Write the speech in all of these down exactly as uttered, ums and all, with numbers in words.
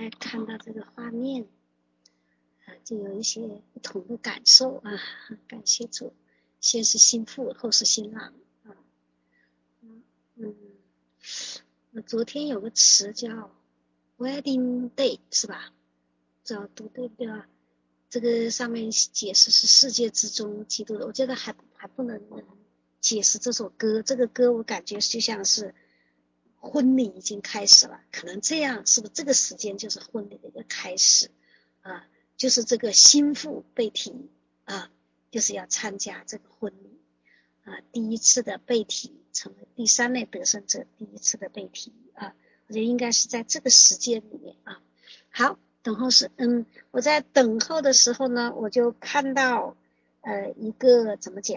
来看到这个画面啊，就有一些不同的感受啊。感谢主，先是新妇，后是新郎啊。嗯，那昨天有个词叫 wedding day 是吧？不知道读对不对啊？这个上面解释是世界之中基督的，我觉得还还不能解释这首歌。这个歌我感觉就像是婚礼已经开始了，可能这样是不是这个时间就是婚礼的一个开始啊？就是这个新妇被提啊，就是要参加这个婚礼啊，第一次的被提成为第三类得胜者，第一次的被提啊，我觉得应该是在这个时间里面啊。好，等候时，嗯，我在等候的时候呢，我就看到呃一个怎么讲，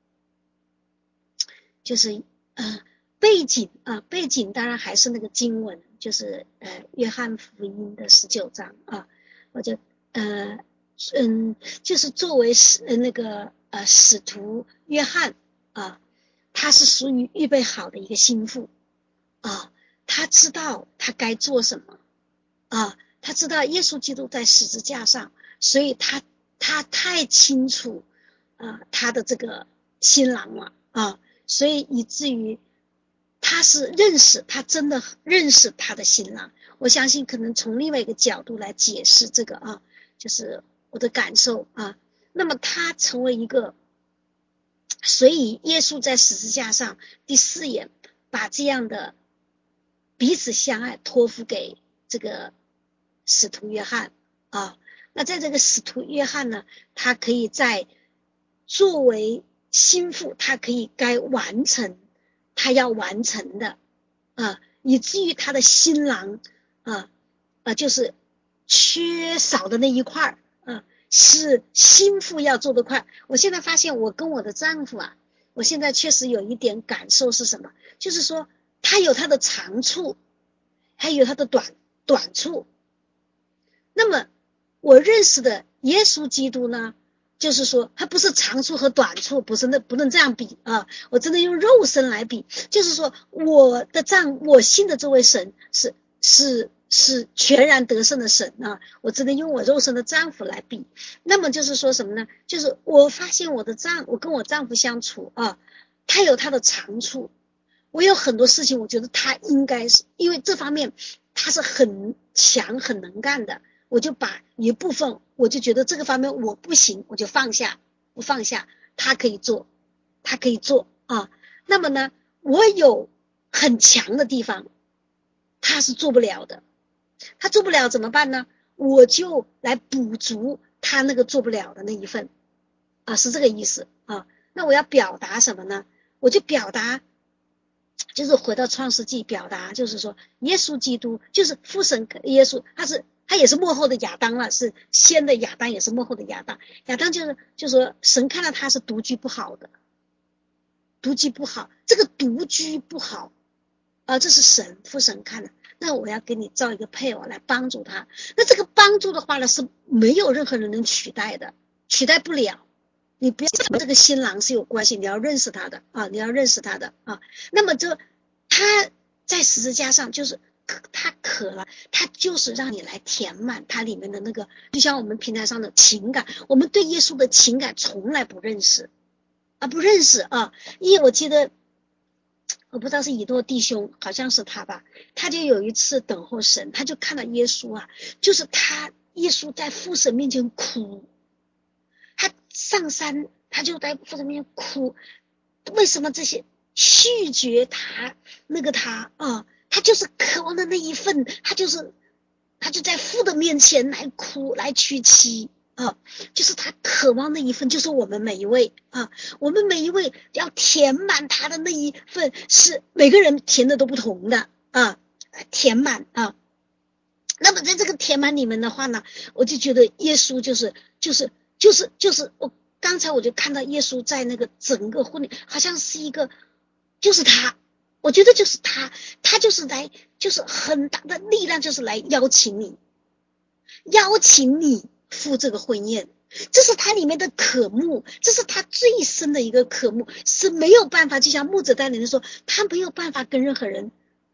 就是呃背景啊、呃，背景当然还是那个经文，就是呃约翰福音的十九章啊，我就呃嗯，就是作为使呃那个呃使徒约翰啊，他是属于预备好的一个心腹啊，他知道他该做什么啊，他知道耶稣基督在十字架上，所以他他太清楚啊他的这个新郎了啊。所以以至于他是认识，他真的认识他的新郎。我相信可能从另外一个角度来解释这个啊，就是我的感受啊。那么他成为一个，所以耶稣在十字架上第四眼把这样的彼此相爱托付给这个使徒约翰啊。那在这个使徒约翰呢，他可以在作为心腹，他可以该完成他要完成的啊，以至于他的新郎啊啊就是缺少的那一块啊，是心腹要做的块。我现在发现我跟我的丈夫啊，我现在确实有一点感受是什么，就是说他有他的长处，还有他的短短处。那么我认识的耶稣基督呢，就是说他不是长处和短处，不是那不能这样比啊！我真的用肉身来比，就是说我的丈我信的这位神是是是全然得胜的神啊！我只能用我肉身的丈夫来比。那么就是说什么呢？就是我发现我的丈我跟我丈夫相处啊，他有他的长处，我有很多事情我觉得他应该是因为这方面他是很强很能干的，我就把一部分我就觉得这个方面我不行，我就放下，不放下，他可以做，他可以做啊。那么呢，我有很强的地方，他是做不了的，他做不了怎么办呢？我就来补足他那个做不了的那一份啊，是这个意思啊。那我要表达什么呢？我就表达就是回到创世纪，表达就是说耶稣基督就是父神耶稣，他是他也是幕后的亚当了，是先的亚当，也是幕后的亚当。亚当就是就是说神看到他是独居不好的，独居不好，这个独居不好啊，这是神父神看的。那我要给你造一个配偶来帮助他，那这个帮助的话呢，是没有任何人能取代的，取代不了。你不要跟这个新郎是有关系，你要认识他的啊，你要认识他的啊。那么这他在十字架上就是他渴了，他就是让你来填满他里面的那个，就像我们平台上的情感，我们对耶稣的情感从来不认识啊，不认识啊。因为我记得我不知道是以诺弟兄，好像是他吧，他就有一次等候神，他就看到耶稣啊，就是他耶稣在父神面前哭，他上山他就在父神面前哭，为什么这些拒绝他那个他啊，他就是渴望的那一份，他就是他就在父的面前来哭来屈膝啊，就是他渴望那一份，就是我们每一位啊，我们每一位要填满他的那一份，是每个人填的都不同的啊，填满啊。那么在这个填满里面的话呢，我就觉得耶稣就是就是就是就是我刚才我就看到耶稣在那个整个婚礼，好像是一个就是他，我觉得就是他，他就是来就是很大的力量，就是来邀请你，邀请你赴这个婚宴。这是他里面的渴慕，这是他最深的一个渴慕，是没有办法，就像牧者带领的说，他没有办法跟任何人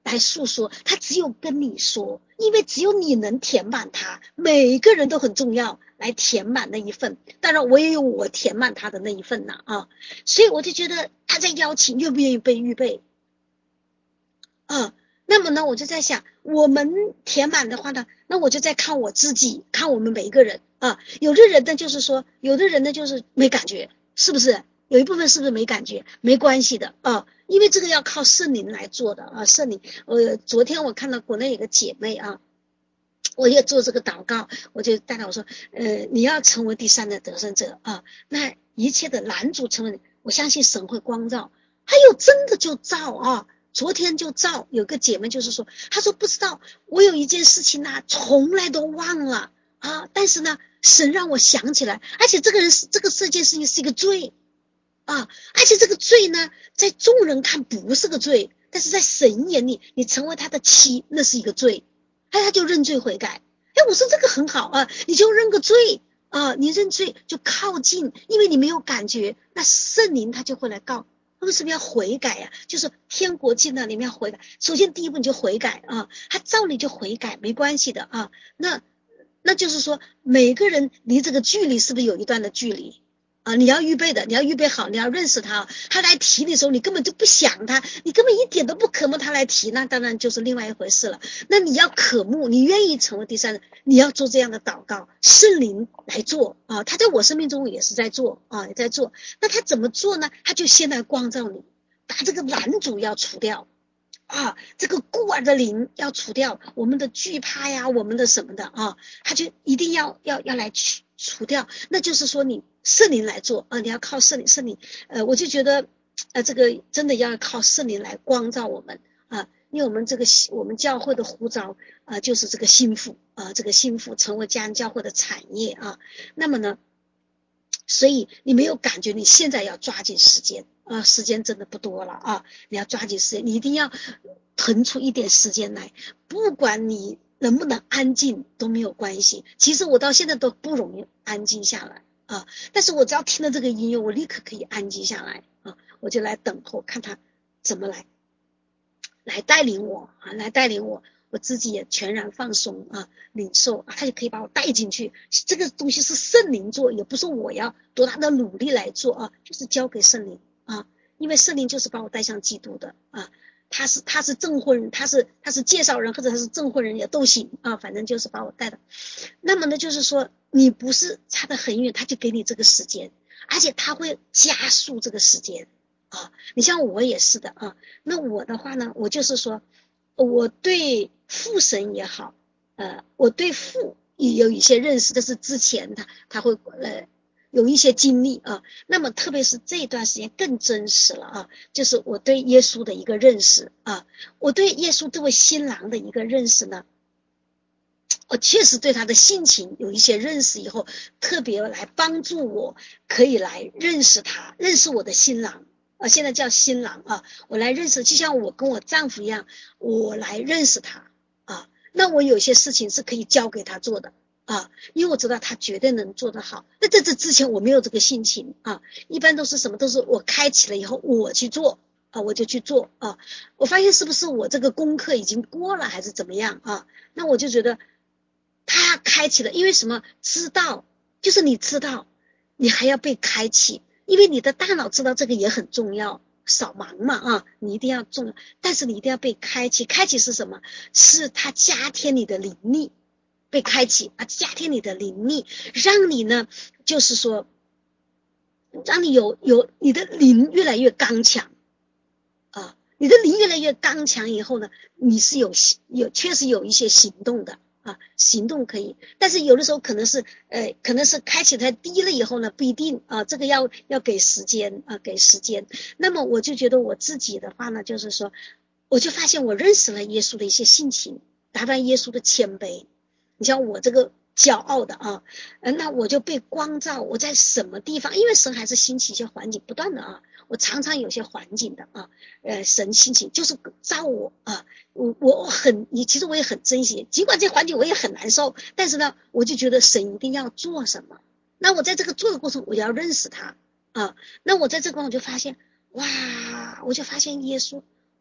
来诉说，他只有跟你说，因为只有你能填满他，每一个人都很重要，来填满那一份。当然我也有我填满他的那一份呐啊，所以我就觉得他在邀请愿不愿意被预备啊。那么呢，我就在想，我们填满的话呢，那我就在看我自己，看我们每一个人啊。有的人呢，就是说，有的人呢，就是没感觉，是不是？有一部分是不是没感觉？没关系的啊，因为这个要靠圣灵来做的啊。圣灵，呃，昨天我看到国内有个姐妹啊，我也做这个祷告，我就带她我说，呃，你要成为第三的得胜者啊，那一切的拦阻成为，我相信神会光照。还有真的就照啊。昨天就照有个姐妹就是说，她说不知道我有一件事情呢、啊，从来都忘了啊，但是呢，神让我想起来，而且这个人是这个这件事情是一个罪啊，而且这个罪呢，在众人看不是个罪，但是在神眼里，你成为他的妻，那是一个罪，哎，他就认罪悔改。哎，我说这个很好啊，你就认个罪啊，你认罪就靠近，因为你没有感觉，那圣灵他就会来告。为什么要悔改呀、啊？就是天国进了，你们要悔改。首先第一步你就悔改啊，他照你就悔改，没关系的啊。那那就是说，每个人离这个距离是不是有一段的距离啊？你要预备的，你要预备好，你要认识他。他来提的时候，你根本就不想他，你根本一点都不渴慕他来提，那当然就是另外一回事了。那你要渴慕，你愿意成为第三人，你要做这样的祷告，圣灵来做啊。他在我生命中也是在做啊，也在做。那他怎么做呢？他就先来光照你，把这个拦阻要除掉。啊，这个孤儿的灵要除掉，我们的惧怕呀，我们的什么的啊，他就一定要要要来除除掉。那就是说你圣灵来做啊，你要靠圣灵，圣灵，呃，我就觉得，呃，这个真的要靠圣灵来光照我们啊，因为我们这个我们教会的呼召啊，就是这个心腹啊，这个心腹成为家人教会的产业啊。那么呢，所以你没有感觉，你现在要抓紧时间啊，时间真的不多了啊，你要抓紧时间，你一定要腾出一点时间来，不管你能不能安静都没有关系。其实我到现在都不容易安静下来啊，但是我只要听了这个音乐，我立刻可以安静下来啊，我就来等候看他怎么来来带领我啊，来带领我。我自己也全然放松啊，领受啊，他就可以把我带进去。这个东西是圣灵做，也不是我要多大的努力来做啊，就是交给圣灵啊，因为圣灵就是把我带向基督的啊，他是他是证婚人，他是他是介绍人，或者他是证婚人也都行啊，反正就是把我带的。那么呢，就是说你不是差得很远，他就给你这个时间，而且他会加速这个时间啊。你像我也是的啊，那我的话呢，我就是说。我对父神也好，呃，我对父也有一些认识，这是之前他他会呃有一些经历啊。那么特别是这一段时间更真实了啊，就是我对耶稣的一个认识啊，我对耶稣这位新郎的一个认识呢，我确实对他的性情有一些认识以后，特别来帮助我可以来认识他，认识我的新郎。啊，现在叫新郎啊，我来认识，就像我跟我丈夫一样，我来认识他啊。那我有些事情是可以交给他做的啊，因为我知道他绝对能做得好。那在这之前我没有这个心情啊，一般都是什么都是我开启了以后我去做啊，我就去做啊。我发现是不是我这个功课已经过了还是怎么样啊？那我就觉得他开启了，因为什么？知道，就是你知道，你还要被开启。因为你的大脑知道这个也很重要，扫盲嘛啊，你一定要重要，但是你一定要被开启。开启是什么？是它加添你的灵力，被开启啊，加添你的灵力，让你呢，就是说，让你有有你的灵越来越刚强啊，你的灵越来越刚强以后呢，你是有有确实有一些行动的。啊，行动可以，但是有的时候可能是，呃，可能是开起来低了以后呢，不一定啊，这个要要给时间啊，给时间。那么我就觉得我自己的话呢，就是说，我就发现我认识了耶稣的一些性情，达到耶稣的谦卑。你像我这个骄傲的啊，呃，那我就被光照，我在什么地方？因为神还是兴起一些环境，不断的啊，我常常有些环境的啊，呃，神兴起就是照我啊。我我很，你其实我也很珍惜，尽管这环境我也很难受，但是呢，我就觉得神一定要做什么。那我在这个做的过程，我要认识他啊。那我在这个过程就发现，哇，我就发现耶稣，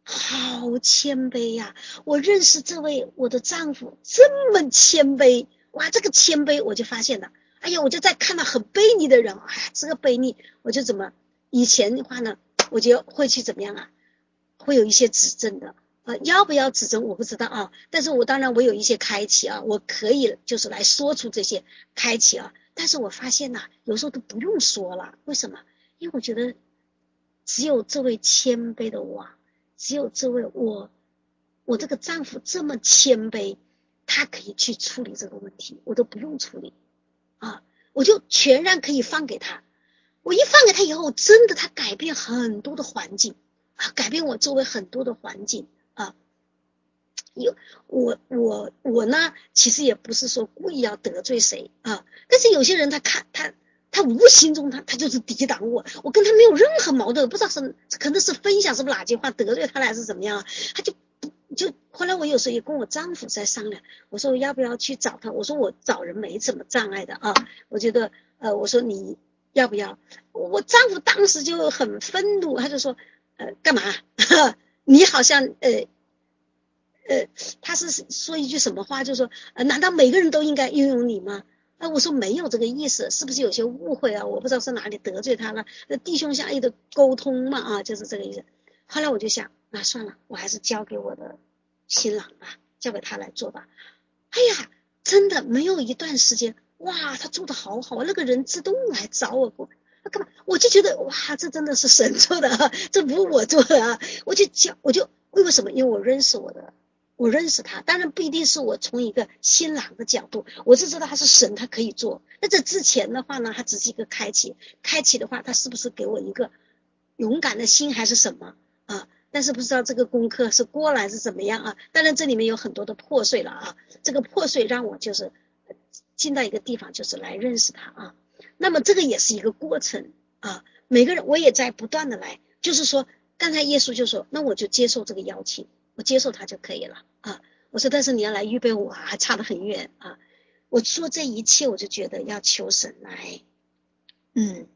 好谦卑呀、啊！我认识这位我的丈夫这么谦卑，哇，这个谦卑我就发现了，哎呀，我就在看到很卑鄙的人，哎呀，这个卑鄙，我就怎么以前的话呢，我就会去怎么样啊，会有一些指正的。呃，要不要指正我不知道啊，但是我当然我有一些开启啊，我可以就是来说出这些开启啊，但是我发现呐、啊，有时候都不用说了，为什么？因为我觉得只有这位谦卑的我，只有这位我，我这个丈夫这么谦卑，他可以去处理这个问题，我都不用处理啊，我就全然可以放给他。我一放给他以后，真的他改变很多的环境啊，改变我周围很多的环境啊。有我我我呢，其实也不是说故意要得罪谁啊，但是有些人他看他他无形中他他就是抵挡我，我跟他没有任何矛盾，不知道是可能是分享是不是哪句话得罪他了还是怎么样啊，他就就后来我有时候也跟我丈夫在商量，我说我要不要去找他，我说我找人没什么障碍的啊，我觉得呃我说你要不要，我丈夫当时就很愤怒，他就说呃干嘛你好像呃呃，他是说一句什么话，就是说，呃，难道每个人都应该拥有你吗？啊，我说没有这个意思，是不是有些误会啊？我不知道是哪里得罪他了。那弟兄相爱的沟通嘛，啊，就是这个意思。后来我就想，那、啊、算了，我还是交给我的新郎吧，交给他来做吧。哎呀，真的没有一段时间，哇，他做的好好，那个人自动来找我过。干嘛？我就觉得哇，这真的是神做的啊，这不是我做的啊！我就讲，我就为什么？因为我认识我的。我认识他，当然不一定是我从一个新郎的角度，我是知道他是神，他可以做。那这之前的话呢，他只是一个开启，开启的话，他是不是给我一个勇敢的心还是什么啊？但是不知道这个功课是过来是怎么样啊？当然这里面有很多的破碎了啊，这个破碎让我就是进到一个地方，就是来认识他啊。那么这个也是一个过程啊，每个人我也在不断的来，就是说，刚才耶稣就说，那我就接受这个邀请。我接受他就可以了啊！我说，但是你要来预备我，还差得很远啊！我做这一切，我就觉得要求神来，嗯，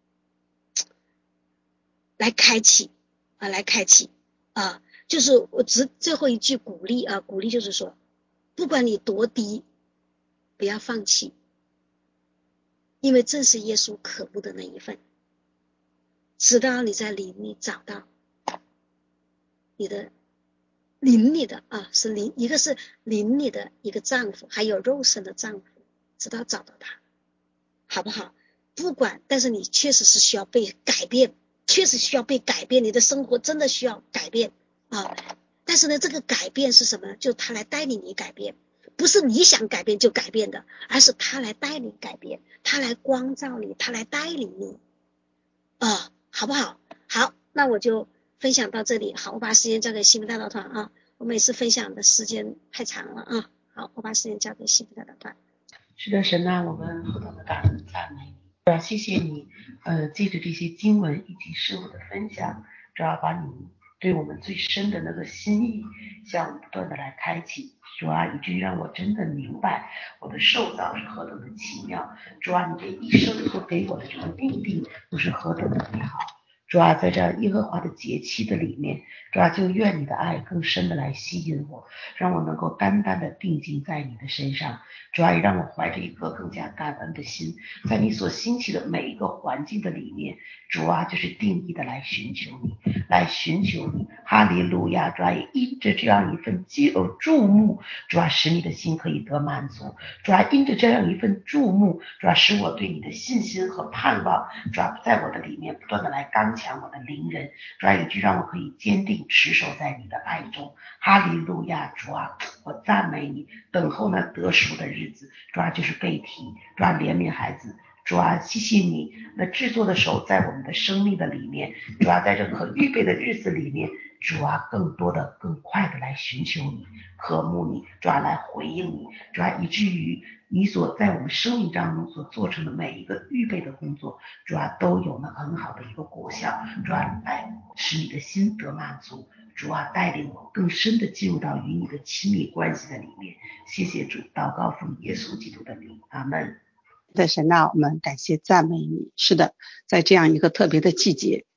来开启啊，来开启啊！就是我只最后一句鼓励啊，鼓励就是说，不管你多低，不要放弃，因为正是耶稣渴慕的那一份，直到你在里面找到你的。灵里的啊，是灵，一个是灵里的一个丈夫，还有肉身的丈夫，直到找到他，好不好？不管，但是你确实是需要被改变，确实需要被改变，你的生活真的需要改变啊。但是呢，这个改变是什么？就他来带领你改变，不是你想改变就改变的，而是他来带领改变，他来光照你，他来带领你啊，好不好？好，那我就分享到这里。好，我把时间交给西部大道团啊。我每次分享的时间太长了啊。好，我把时间交给西部大道团。 是的，神啊，我们何等的感恩赞美你，主要谢谢你，呃，借着这些经文以及事物的分享，主要把你对我们最深的那个心意，向我们不断的来开启，主啊，以至于让我真的明白我的受造是何等的奇妙，主啊，你这一生所给我的这个命定都是何等的美好。主啊，在这耶和华的节期的里面，主啊，就愿你的爱更深的来吸引我，让我能够单单的定睛在你的身上。主啊，也让我怀着一颗更加感恩的心，在你所兴起的每一个环境的里面，主啊，就是定义的来寻求你，来寻求你。哈利路亚！主啊，也因着这样一份呃注目，主啊，使你的心可以得满足。主啊，因着这样一份注目，主啊，使我对你的信心和盼望，主啊，在我的里面不断的来刚强我的灵人，主啊，以致让我可以坚定持守在你的爱中。哈利路亚！主啊，我赞美你，等候那得赎的日子。主啊，就是被提，主啊，怜悯孩子。主啊，谢谢你那制作的手在我们的生命的里面，主啊，在这可预备的日子里面，主啊，更多的更快的来寻求你，渴慕你，主啊，来回应你，主啊，以至于你所在我们生命当中所做成的每一个预备的工作，主啊，都有了很好的一个果效，主啊，来使你的心得满足。主啊，带领我更深的进入到与你的亲密关系的里面。谢谢主，祷告奉耶稣基督的名，阿们。 的神啊，我们感谢赞美你。是的，在这样一个特别的季节，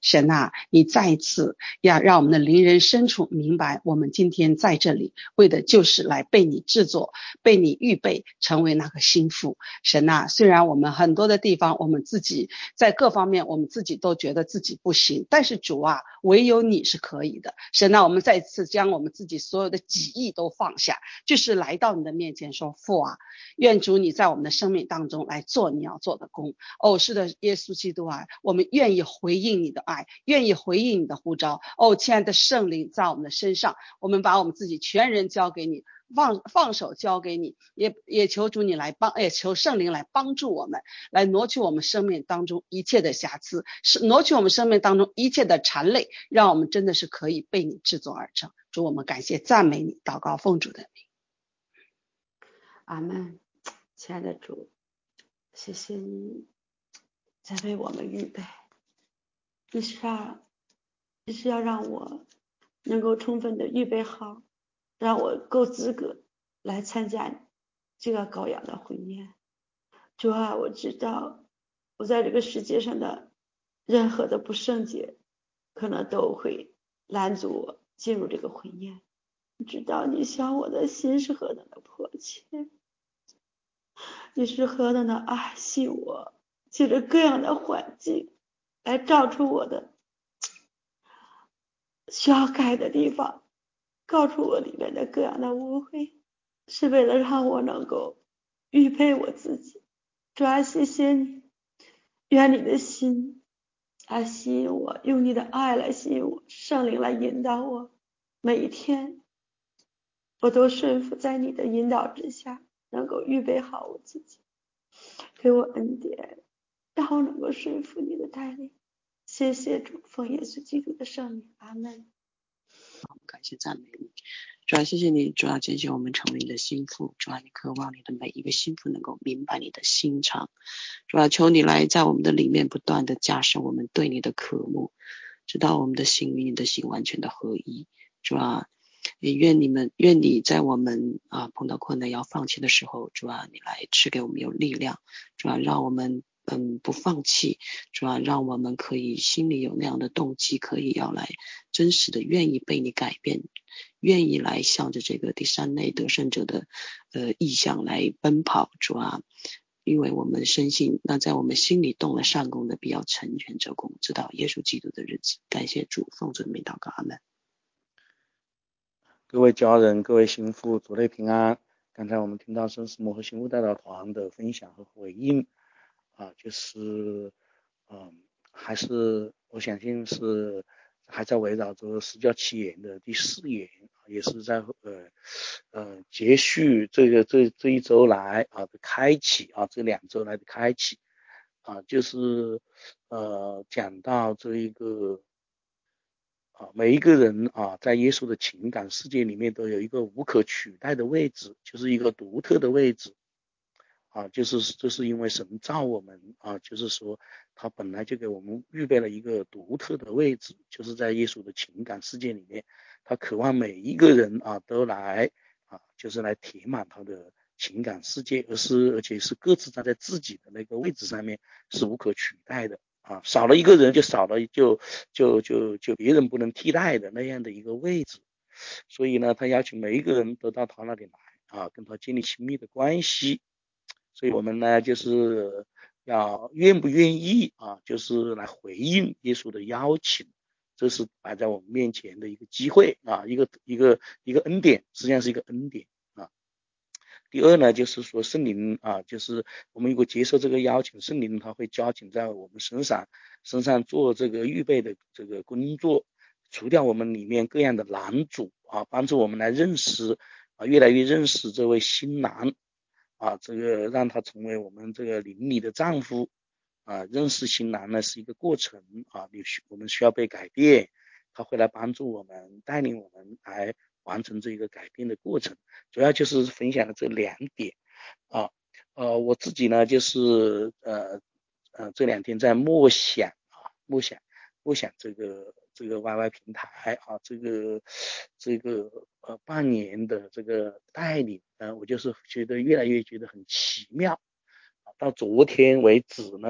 神啊，你再一次要让我们的灵人深处明白，我们今天在这里为的就是来被你制作，被你预备成为那个心腹。神啊，虽然我们很多的地方我们自己在各方面我们自己都觉得自己不行，但是主啊，唯有你是可以的。神啊，我们再次将我们自己所有的己意都放下，就是来到你的面前说，父啊，愿主你在我们的生命当中来做你要做的工。哦，是的，耶稣基督啊，我们愿意回应你的爱，愿意回应你的呼召。哦，亲爱的圣灵在我们的身上，我们把我们自己全人交给你，放放手交给你，也也求主你来帮，也求圣灵来帮助我们，来挪去我们生命当中一切的瑕疵，是挪去我们生命当中一切的缠累，让我们真的是可以被你制作而成。主，我们感谢赞美你，祷告奉主的名。 阿们。亲爱的主，谢谢你在为我们预备，你是要你是要让我能够充分的预备好，让我够资格来参加这个羔羊的婚宴。主啊，我知道我在这个世界上的任何的不圣洁可能都会拦阻我进入这个婚宴。你知道你想我的心是何等的迫切，你是何等的爱惜我，借着各样的环境来照出我的需要改的地方，告诉我里面的各样的污秽，是为了让我能够预备我自己。主啊，谢谢你，愿你的心来吸引我，用你的爱来吸引我，圣灵来引导我，每一天我都顺服在你的引导之下，能够预备好我自己，给我恩典，让我能够顺服你的带领。谢谢主，奉耶稣基督的圣名，阿们。 感谢赞美你，主啊，谢谢你，主啊，拣选我们成为你的心腹，主啊，你渴望你的每一个心腹能够明白你的心肠，主啊，求你来在我们的里面不断的加深我们对你的渴慕，直到我们的心与你的心完全的合一。主啊，也愿你们愿你在我们啊碰到困难要放弃的时候，主啊，你来赐给我们有力量，主啊，让我们嗯不放弃，主啊，让我们可以心里有那样的动机，可以要来真实的愿意被你改变，愿意来向着这个第三类得胜者的呃意向来奔跑。主啊，因为我们深信那在我们心里动了善功的必要成全这功，直到耶稣基督的日子。感谢主，奉主的名祷告，阿们。 各位家人，各位心腹，主内平安。刚才我们听到圣思摩和心腹代表团的分享和回应啊，就是嗯，还是我相信是还在围绕着十教七言的第四言，也是在呃呃接续这个这这一周来啊的开启啊，这两周来的开启啊，就是呃讲到这一个啊，每一个人啊，在耶稣的情感世界里面都有一个无可取代的位置，就是一个独特的位置啊，就是就是因为神造我们啊，就是说他本来就给我们预备了一个独特的位置，就是在耶稣的情感世界里面，他渴望每一个人啊都来啊，就是来填满他的情感世界，而是而且是各自站在自己的那个位置上面，是无可取代的。啊，少了一个人就少了就就就就别人不能替代的那样的一个位置，所以呢，他要求每一个人都到他那里来啊，跟他建立亲密的关系。所以我们呢，就是要愿不愿意啊，就是来回应耶稣的邀请，这是摆在我们面前的一个机会啊，一个一个一个恩典，实际上是一个恩典啊。第二呢，就是说圣灵啊，就是我们如果接受这个邀请，圣灵他会加紧在我们身上身上做这个预备的这个工作，除掉我们里面各样的拦阻啊，帮助我们来认识啊，越来越认识这位新郎啊，这个让他成为我们这个灵里的丈夫啊。认识新郎呢是一个过程啊，你需我们需要被改变，他会来帮助我们，带领我们来完成这个改变的过程。主要就是分享的这两点啊，呃，我自己呢就是呃呃这两天在默想啊，默想默想这个这个 Y Y 平台啊，这个这个呃半年的这个带领呢，呃，我就是觉得越来越觉得很奇妙啊。到昨天为止呢，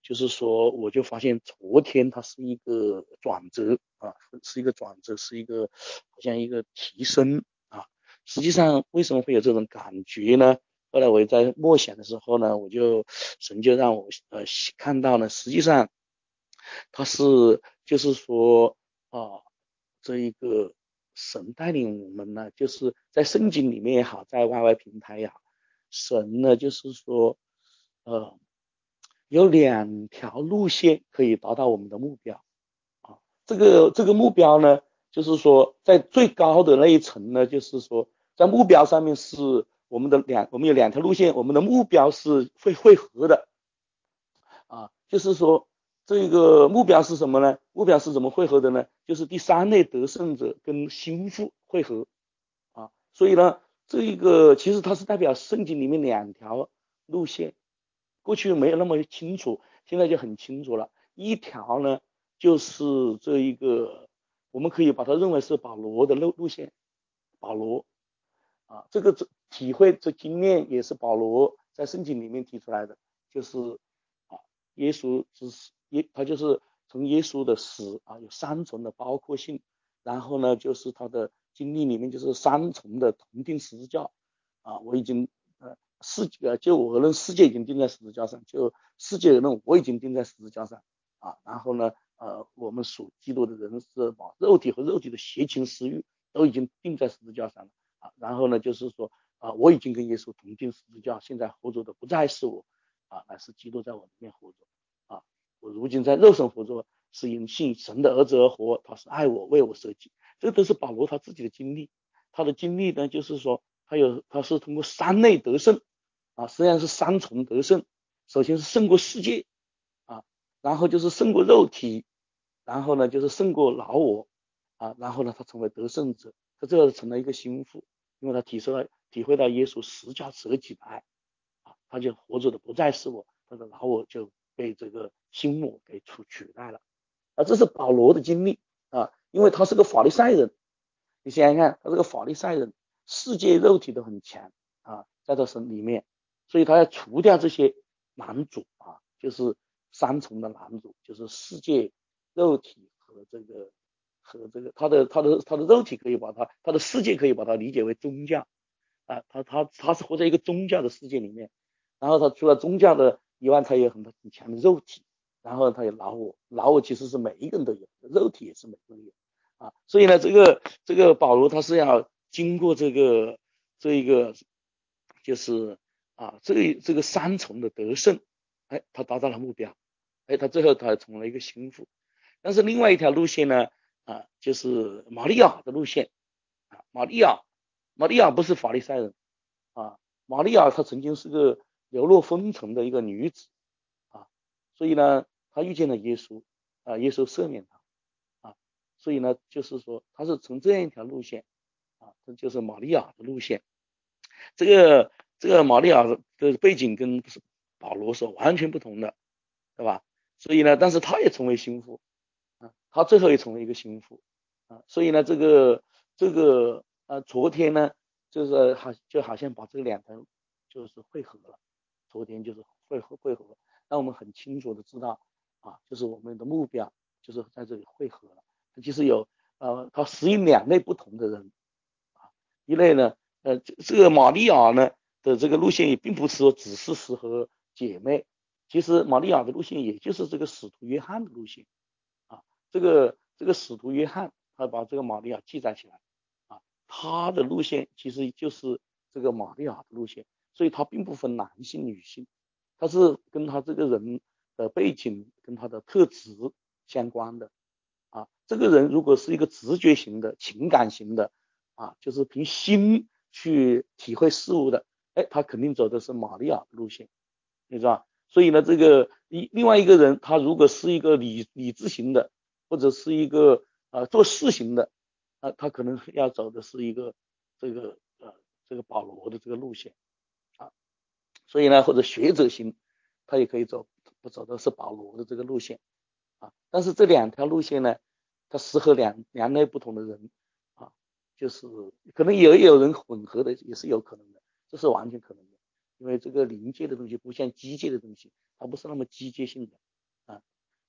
就是说我就发现昨天它是一个转折啊，是一个转折，是一个好像一个提升啊。实际上为什么会有这种感觉呢？后来我在默想的时候呢，我就神就让我呃看到呢，实际上它是就是说啊，这一个神带领我们呢，就是在圣经里面也好，在 Y Y 平台也好，神呢就是说呃有两条路线可以达到我们的目标啊。这个这个目标呢，就是说在最高的那一层呢，就是说在目标上面是我们的两，我们有两条路线，我们的目标是会汇合的啊，就是说这个目标是什么呢？目标是怎么汇合的呢？就是第三类得胜者跟心腹汇合啊。所以呢，这一个其实它是代表圣经里面两条路线，过去没有那么清楚，现在就很清楚了。一条呢，就是这一个我们可以把它认为是保罗的路路线，保罗啊，这个体会这经验也是保罗在圣经里面提出来的，就是啊，耶稣之死，耶他就是从耶稣的死啊有三重的包括性，然后呢就是他的经历里面就是三重的同定十字架啊，我已经呃世呃就我认世界已经钉在十字架上，就世界认我已经钉在十字架上啊，然后呢呃我们属基督的人是把肉体和肉体的邪情私欲都已经钉在十字架上了。啊，然后呢，就是说啊，我已经跟耶稣同定十字架，现在活着的不再是我啊，乃是基督在我里面活着啊。我如今在肉身活着，是因信神的儿子而活，他是爱我，为我舍己。这都是保罗他自己的经历，他的经历呢，就是说他有他是通过三类得胜啊，实际上是三重得胜。首先是胜过世界啊，然后就是胜过肉体，然后呢就是胜过老我啊，然后呢他成为得胜者，他这成了一个心腹。因为他体受到体会到耶稣十架舍己的爱啊，他就活着的不再是我，他的老我就被这个新我给取取代了啊。这是保罗的经历啊，因为他是个法利赛人，你想想看，他是个法利赛人，世界肉体都很强啊，在他身里面，所以他要除掉这些拦阻啊，就是三重的拦阻，就是世界肉体和这个和这个他的他的他的肉体可以把他他的世界可以把它理解为宗教啊，他他他是活在一个宗教的世界里面，然后他除了宗教的以外，他有很多很强的肉体，然后他有老我，老我其实是每一个人都有，肉体也是每个人有啊，所以呢，这个这个保罗他是要经过这个这一个就是啊这个这个三重的得胜，哎，他达到了目标，哎，他最后他成了一个心腹。但是另外一条路线呢？啊，就是玛利亚的路线啊，玛利亚，玛利亚不是法利赛人啊，玛利亚她曾经是个流落风尘的一个女子啊，所以呢，她遇见了耶稣啊，耶稣赦免她啊，所以呢，就是说她是从这样一条路线啊，这就是玛利亚的路线。这个这个玛利亚的背景跟保罗是完全不同的，对吧？所以呢，但是她也成为心腹。他最后也成为一个心腹啊，所以呢，这个这个呃，昨天呢，就是好就好像把这两条就是汇合了，昨天就是汇合汇合，让我们很清楚的知道啊，就是我们的目标就是在这里汇合了。其实有呃，它实行两类不同的人啊，一类呢，呃，这个玛利亚呢的这个路线也并不是说只是适合姐妹，其实玛利亚的路线也就是这个使徒约翰的路线。这个这个使徒约翰他把这个玛利亚记载起来啊，他的路线其实就是这个玛利亚的路线，所以他并不分男性女性，他是跟他这个人的背景跟他的特质相关的啊。这个人如果是一个直觉型的情感型的啊，就是凭心去体会事物的，哎，他肯定走的是玛利亚的路线，你知道。所以呢，这个一另外一个人他如果是一个理理智型的，或者是一个呃做事型的，啊、呃，他可能要走的是一个这个呃这个保罗的这个路线啊，所以呢，或者学者型，他也可以走，不走的是保罗的这个路线啊。但是这两条路线呢，它适合两两类不同的人啊，就是可能也有人混合的，也是有可能的，这是完全可能的，因为这个灵界的东西不像机械的东西，它不是那么机械性的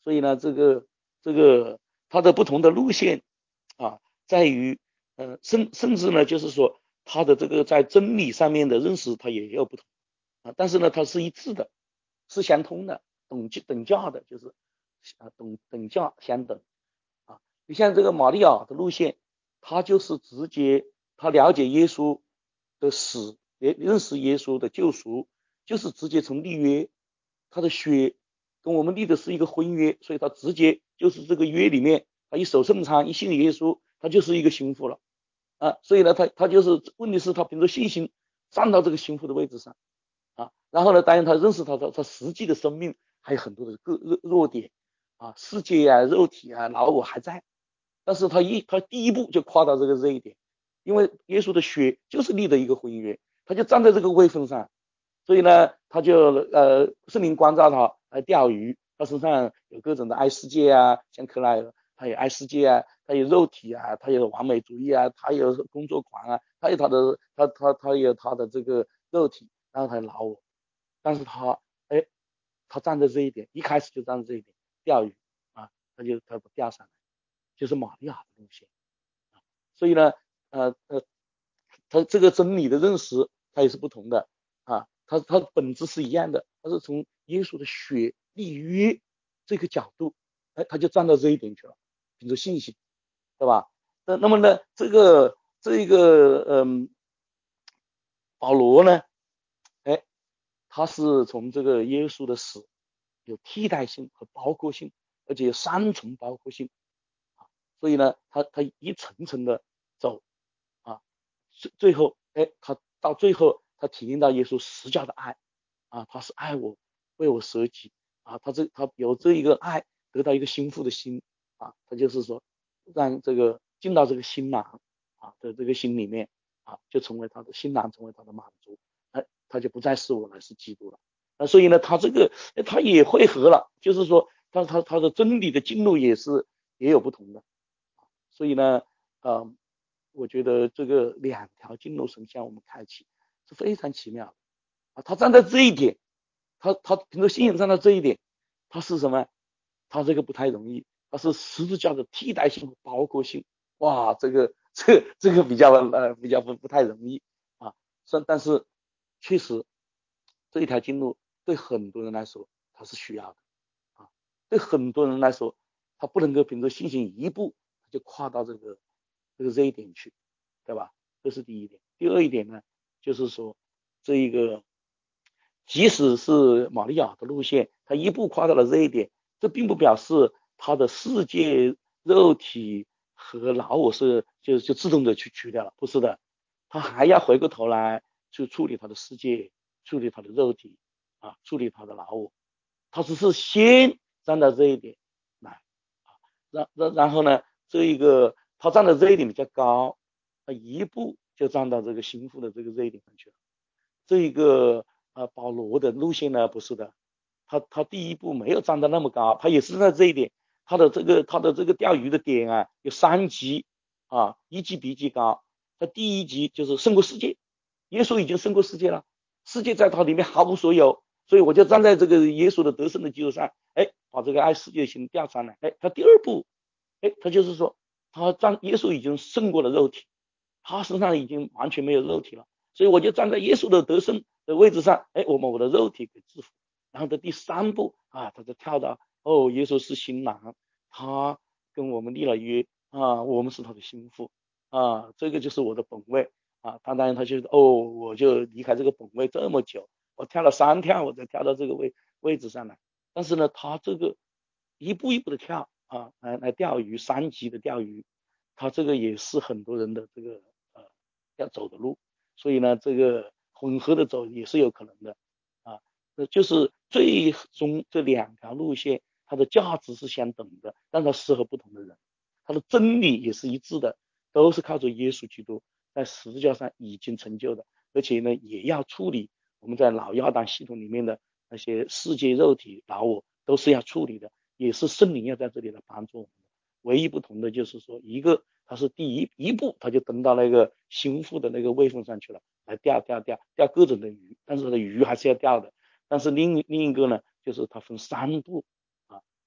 所以呢，这个这个它的不同的路线啊，在于呃甚甚至呢，就是说它的这个在真理上面的认识它也有不同啊，但是呢，它是一致的，是相通的，等等价的，就是啊等等价相等啊。你像这个玛利亚的路线，他就是直接他了解耶稣的死，也认识耶稣的救赎，就是直接从立约，他的血跟我们立的是一个婚约，所以他直接就是这个约里面，他一守圣餐，一信耶稣，他就是一个心腹了啊。所以呢，他他就是问题是他凭着信心站到这个心腹的位置上啊。然后呢，当然他认识他的他实际的生命还有很多的个弱弱点啊，世界啊、肉体啊、老我还在。但是他一他第一步就跨到这个这一点，因为耶稣的血就是立的一个婚约，他就站在这个位分上，所以呢，他就呃圣灵光照他来钓鱼，他身上有各种的爱世界啊，像克莱尔，他有爱世界啊，他有肉体啊，他有完美主义啊，他有工作狂啊，他有他的他他他有他的这个肉体，然后他有老我，但是他哎，他站在这一点，一开始就站在这一点，钓鱼啊，他就他钓上来。就是玛利亚的路线，所以呢，呃呃，他这个真理的认识，它也是不同的啊，它它本质是一样的，它是从耶稣的血立约这个角度，哎，他就站到这一点去了，凭着信心，对吧？那那么呢，这个这个嗯，保罗呢，哎，他是从这个耶稣的死有替代性和包括性，而且有三重包括性。所以呢，他他一层层的走啊，最最后，哎，他到最后，他体验到耶稣十架的爱啊，他是爱我，为我舍己啊，他这他有这一个爱，得到一个心腹的心啊，他就是说，让这个进到这个新郎啊的这个心里面啊，就成为他的新郎，成为他的满足，哎，他就不再是我，而是基督了。那所以呢，他这个他也汇合了，就是说，他他他的真理的进入也是也有不同的。所以呢，呃，我觉得这个两条经络神向我们开启是非常奇妙的啊。他站在这一点，他他凭着信仰站在这一点，他是什么？他这个不太容易，他是十字架的替代性和包括性。哇，这个这个这个比较呃比较不不太容易啊。但但是确实这一条经络对很多人来说他是需要的啊，对很多人来说他不能够凭着信心一步就跨到这个这个这一点去，对吧？这是第一点。第二一点呢，就是说这一个即使是玛利亚的路线，他一步跨到了这一点，这并不表示他的世界、肉体和老我是就就自动的去去掉了，不是的，他还要回过头来去处理他的世界，处理他的肉体啊，处理他的老我。他只是先站到这一点来，然然然后呢，这一个他站的这一点比较高，他一步就站到这个心腹的这个这一点上去了。这一个呃保罗的路线呢不是的，他他第一步没有站到那么高，他也是在这一点，他的这个他的这个钓鱼的点啊有三级啊，一级比一级高。他第一级就是胜过世界，耶稣已经胜过世界了，世界在他里面毫无所有，所以我就站在这个耶稣的得胜的基础上，哎，把这个爱世界的心调上来。哎，他第二步，哎，他就是说他站耶稣已经胜过了肉体，他身上已经完全没有肉体了。所以我就站在耶稣的得胜的位置上，哎，我把我的肉体给制服。然后的第三步啊，他就跳到哦，耶稣是新郎，他跟我们立了约啊，我们是他的心腹啊，这个就是我的本位啊。他当然他就哦，我就离开这个本位这么久，我跳了三跳，我才跳到这个位位置上来。但是呢，他这个一步一步的跳啊，来来钓鱼，三级的钓鱼，他这个也是很多人的这个呃要走的路。所以呢，这个混合的走也是有可能的啊。就是最终这两条路线，它的价值是相等的，但它适合不同的人，它的真理也是一致的，都是靠着耶稣基督在十字架上已经成就的，而且呢，也要处理我们在老亚当系统里面的那些世界、肉体、老我，都是要处理的，也是圣灵要在这里来帮助我们。唯一不同的就是说，一个他是第一一步他就登到那个心腹的那个位分上去了，来钓钓钓钓各种的鱼，但是他的鱼还是要钓的。但是另另一个呢，就是他分三步啊，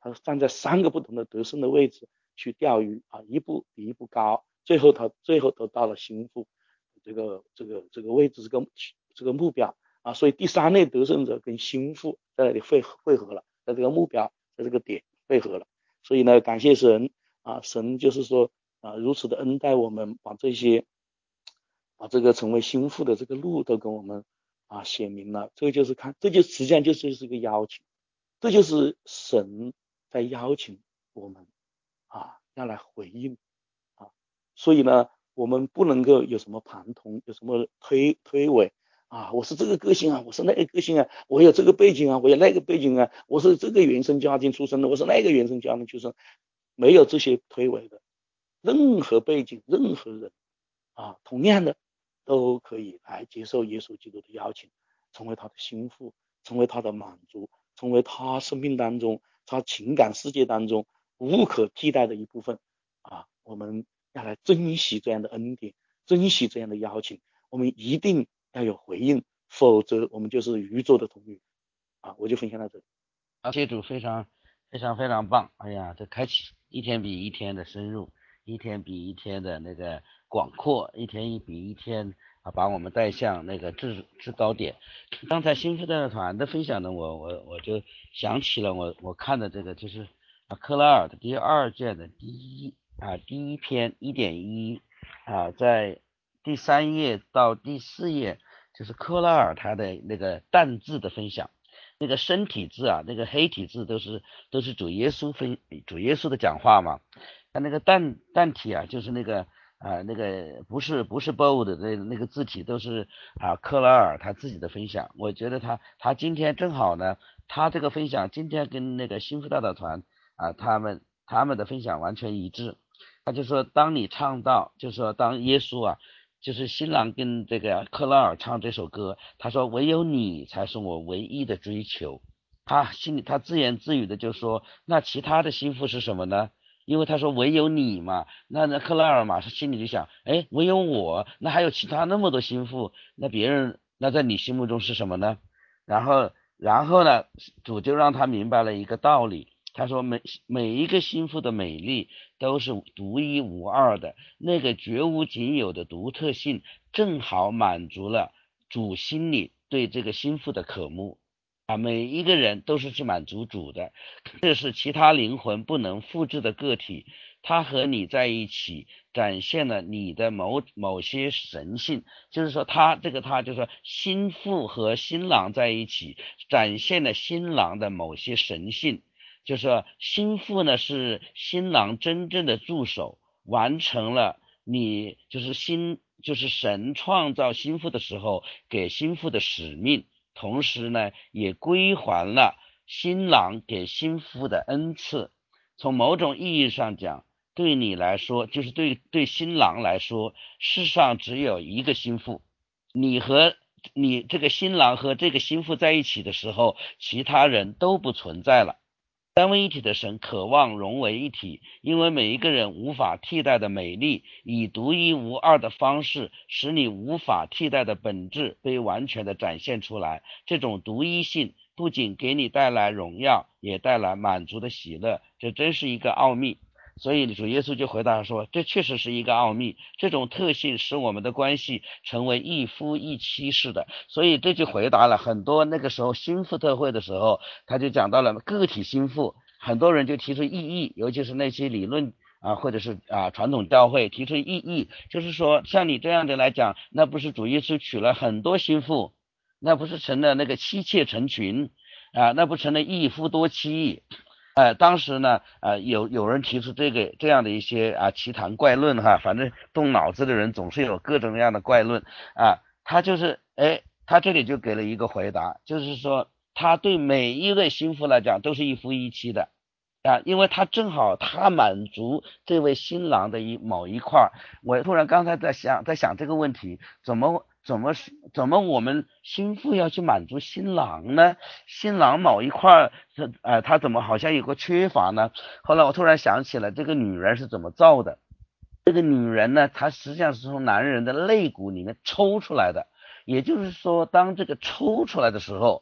他站在三个不同的得胜的位置去钓鱼啊，一步比一步高，最后他最后得到了心腹这个这个这个位置这个这个目标啊，所以第三类得胜者跟心腹在那里汇汇合了，在这个目标在这个点汇合了，所以呢，感谢神啊，神就是说啊如此的恩待我们，把这些把这个成为心腹的这个路都跟我们啊写明了，这个就是看，这就实际上就是一个邀请，这就是神在邀请我们啊要来回应啊，所以呢，我们不能够有什么盘通，有什么推推诿啊，我是这个个性啊，我是那个个性啊，我有这个背景啊，我有那个背景啊，我是这个原生家庭出身的，我是那个原生家庭出身，没有这些推诿的，任何背景，任何人啊，同样的都可以来接受耶稣基督的邀请，成为他的心腹，成为他的满足，成为他生命当中，他情感世界当中无可替代的一部分啊！我们要来珍惜这样的恩典，珍惜这样的邀请，我们一定要有回应，否则我们就是宇宙的童女啊！我就分享到这里。 啊，谢主非常非常非常棒！哎呀，这开启一天比一天的深入，一天比一天的那个广阔，一天一比一天啊，把我们带向那个制制高点。刚才新妇代团的分享呢，我我我就想起了我我看的这个就是啊克拉尔的第二卷的第一啊第一篇一点一啊，在第三页到第四页，就是克拉尔他的那个淡字的分享。那个生体字啊，那个黑体字都是都是主耶稣分主耶稣的讲话嘛。他那个淡淡体啊，就是那个啊、呃、那个不是不是 bold 的那那个字体都是啊克拉尔他自己的分享。我觉得他他今天正好呢，他这个分享今天跟那个心腹大导团啊他们他们的分享完全一致。他就说，当你唱到，就是说当耶稣啊。就是新郎跟这个克拉尔唱这首歌，他说唯有你才是我唯一的追求。他心里他自言自语的就说，那其他的心腹是什么呢？因为他说唯有你嘛，那那克拉尔嘛，他心里就想，哎，唯有我，那还有其他那么多心腹，那别人那在你心目中是什么呢？然后然后呢，主就让他明白了一个道理。他说每每一个心腹的美丽都是独一无二的，那个绝无仅有的独特性正好满足了主心里对这个心腹的渴慕啊！每一个人都是去满足主的，这是其他灵魂不能复制的个体，他和你在一起展现了你的某某些神性，就是说他这个他就是说心腹和新郎在一起展现了新郎的某些神性。就是说心腹呢是新郎真正的助手，完成了你就是新就是神创造心腹的时候给心腹的使命，同时呢也归还了新郎给心腹的恩赐。从某种意义上讲，对你来说，就是对对新郎来说，世上只有一个心腹，你和你这个新郎和这个心腹在一起的时候，其他人都不存在了。三位一体的神渴望融为一体，因为每一个人无法替代的美丽，以独一无二的方式使你无法替代的本质被完全的展现出来。这种独一性不仅给你带来荣耀，也带来满足的喜乐，这真是一个奥秘。所以主耶稣就回答说，这确实是一个奥秘，这种特性使我们的关系成为一夫一妻式的。所以这就回答了很多那个时候心腹特会的时候，他就讲到了个体心腹，很多人就提出异议，尤其是那些理论啊，或者是啊传统教会提出异议，就是说像你这样的来讲，那不是主耶稣娶了很多心腹，那不是成了那个妻妾成群啊，那不成了一夫多妻。呃，当时呢，呃，有有人提出这个这样的一些啊奇谈怪论哈，反正动脑子的人总是有各种各样的怪论啊。他就是，哎，他这里就给了一个回答，就是说他对每一位心腹来讲都是一夫一妻的啊，因为他正好他满足这位新郎的一某一块。我突然刚才在想在想这个问题，怎么怎么怎么我们心腹要去满足新郎呢？新郎某一块是呃他怎么好像有个缺乏呢？后来我突然想起了这个女人是怎么造的。这个女人呢，她实际上是从男人的肋骨里面抽出来的，也就是说当这个抽出来的时候，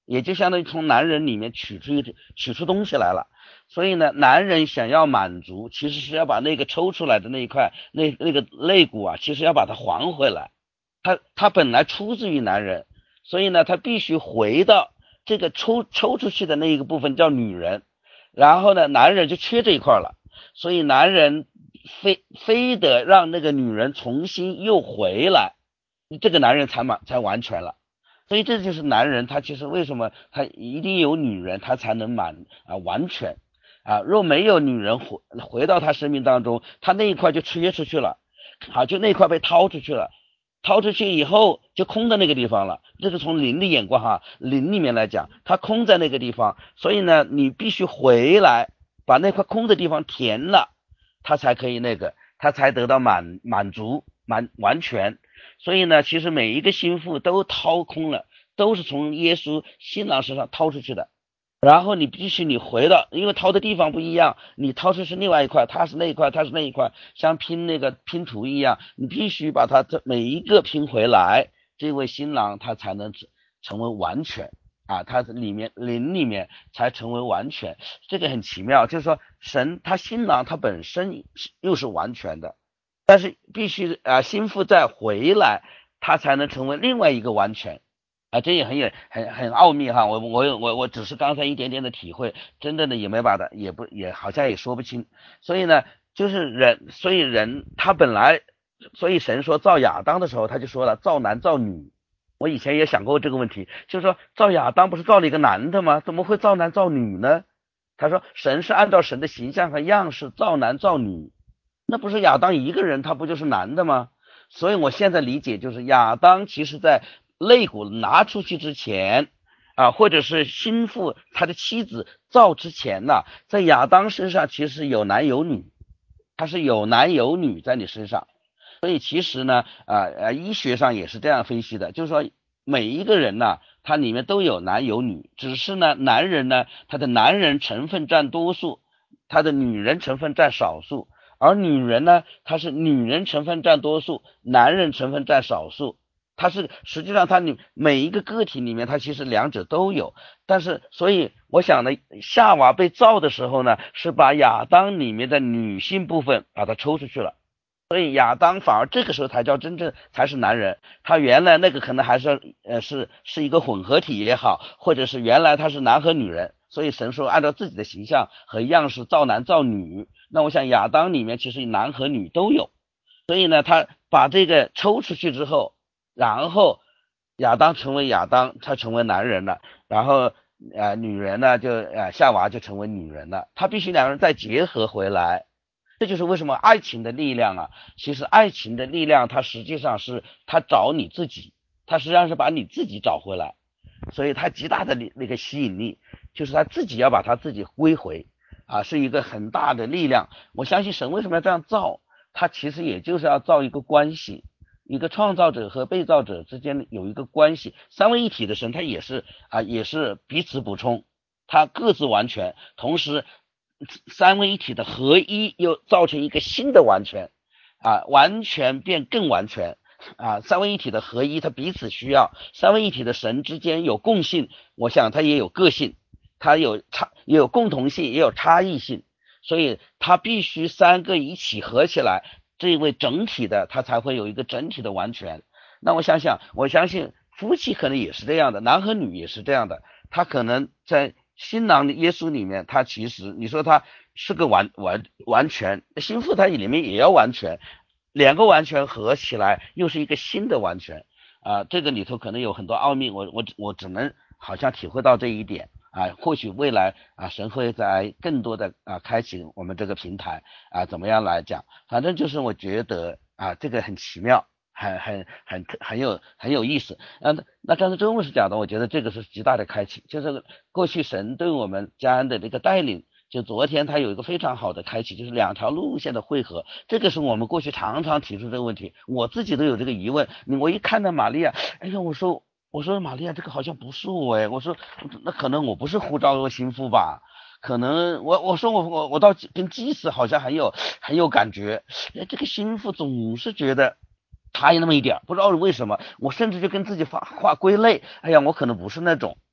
也就相当于从男人里面取出一取出东西来了。所以呢，男人想要满足，其实是要把那个抽出来的那一块，那那个肋骨啊，其实要把它还回来。他他本来出自于男人，所以呢，他必须回到这个抽抽出去的那一个部分叫女人，然后呢，男人就缺这一块了，所以男人非非得让那个女人重新又回来，这个男人才满才完全了。所以这就是男人，他其实为什么他一定有女人，他才能满啊完全啊。若没有女人回回到他生命当中，他那一块就缺出去了，好，就那一块被掏出去了，掏出去以后就空在那个地方了。这是从灵的眼光哈，灵里面来讲，它空在那个地方，所以呢，你必须回来把那块空的地方填了，他才可以那个，他才得到满满足满完全。所以呢，其实每一个心腹都掏空了，都是从耶稣新郎身上掏出去的。然后你必须你回到，因为掏的地方不一样，你掏出是另外一块，它是那一块，它是那一块，像拼那个拼图一样，你必须把它这每一个拼回来，这位新郎他才能成为完全啊，他里面灵里面才成为完全。这个很奇妙，就是说神他新郎他本身又是完全的，但是必须啊心腹再回来，他才能成为另外一个完全。啊，这也很有很很奥秘哈，我我我我只是刚才一点点的体会，真正的也没把它，也不也好像也说不清。所以呢，就是人，所以人他本来，所以神说造亚当的时候，他就说了造男造女。我以前也想过这个问题，就是说造亚当不是造了一个男的吗？怎么会造男造女呢？他说神是按照神的形象和样式造男造女，那不是亚当一个人，他不就是男的吗？所以我现在理解就是亚当其实在肋骨拿出去之前啊，或者是心腹他的妻子造之前呢、啊，在亚当身上其实有男有女，他是有男有女在你身上。所以其实呢啊呃医学上也是这样分析的，就是说每一个人呢他里面都有男有女，只是呢男人呢他的男人成分占多数，他的女人成分占少数，而女人呢她是女人成分占多数，男人成分占少数。它是实际上它你每一个个体里面它其实两者都有，但是所以我想呢夏娃被造的时候呢是把亚当里面的女性部分把它抽出去了，所以亚当反而这个时候才叫真正才是男人，他原来那个可能还是呃是是一个混合体也好，或者是原来他是男和女人，所以神说按照自己的形象和样式造男造女，那我想亚当里面其实男和女都有，所以呢他把这个抽出去之后，然后亚当成为亚当，他成为男人了，然后呃女人呢就呃夏娃就成为女人了，他必须两个人再结合回来。这就是为什么爱情的力量啊，其实爱情的力量它实际上是它找你自己，它实际上是把你自己找回来，所以它极大的那个吸引力就是他自己要把他自己归回啊，是一个很大的力量。我相信神为什么要这样造，他其实也就是要造一个关系，一个创造者和被造者之间有一个关系，三位一体的神他也是啊，也是彼此补充，他各自完全，同时三位一体的合一又造成一个新的完全啊，完全变更完全啊，三位一体的合一它彼此需要，三位一体的神之间有共性，我想它也有个性，它有差也有共同性也有差异性，所以它必须三个一起合起来，这位整体的它才会有一个整体的完全。那我想想我相信夫妻可能也是这样的，男和女也是这样的，他可能在新郎的耶稣里面，他其实你说他是个完完完全，新妇他里面也要完全，两个完全合起来又是一个新的完全啊、呃，这个里头可能有很多奥秘，我我我只能好像体会到这一点啊，或许未来啊神会在更多的啊开启我们这个平台啊，怎么样来讲，反正就是我觉得啊这个很奇妙。很很很很有很有意思，那那刚才周牧师讲的，我觉得这个是极大的开启，就是过去神对我们家安的这个带领，就昨天他有一个非常好的开启，就是两条路线的汇合，这个是我们过去常常提出这个问题，我自己都有这个疑问，我一看到玛利亚，哎呀，我说我说玛利亚这个好像不是我哎，我说那可能我不是呼召的心腹吧。可能我我说我我我倒跟祭司好像很有很有感觉，哎，这个心腹总是觉得差异那么一点，不知道为什么，我甚至就跟自己画画归类，哎呀，我可能不是那种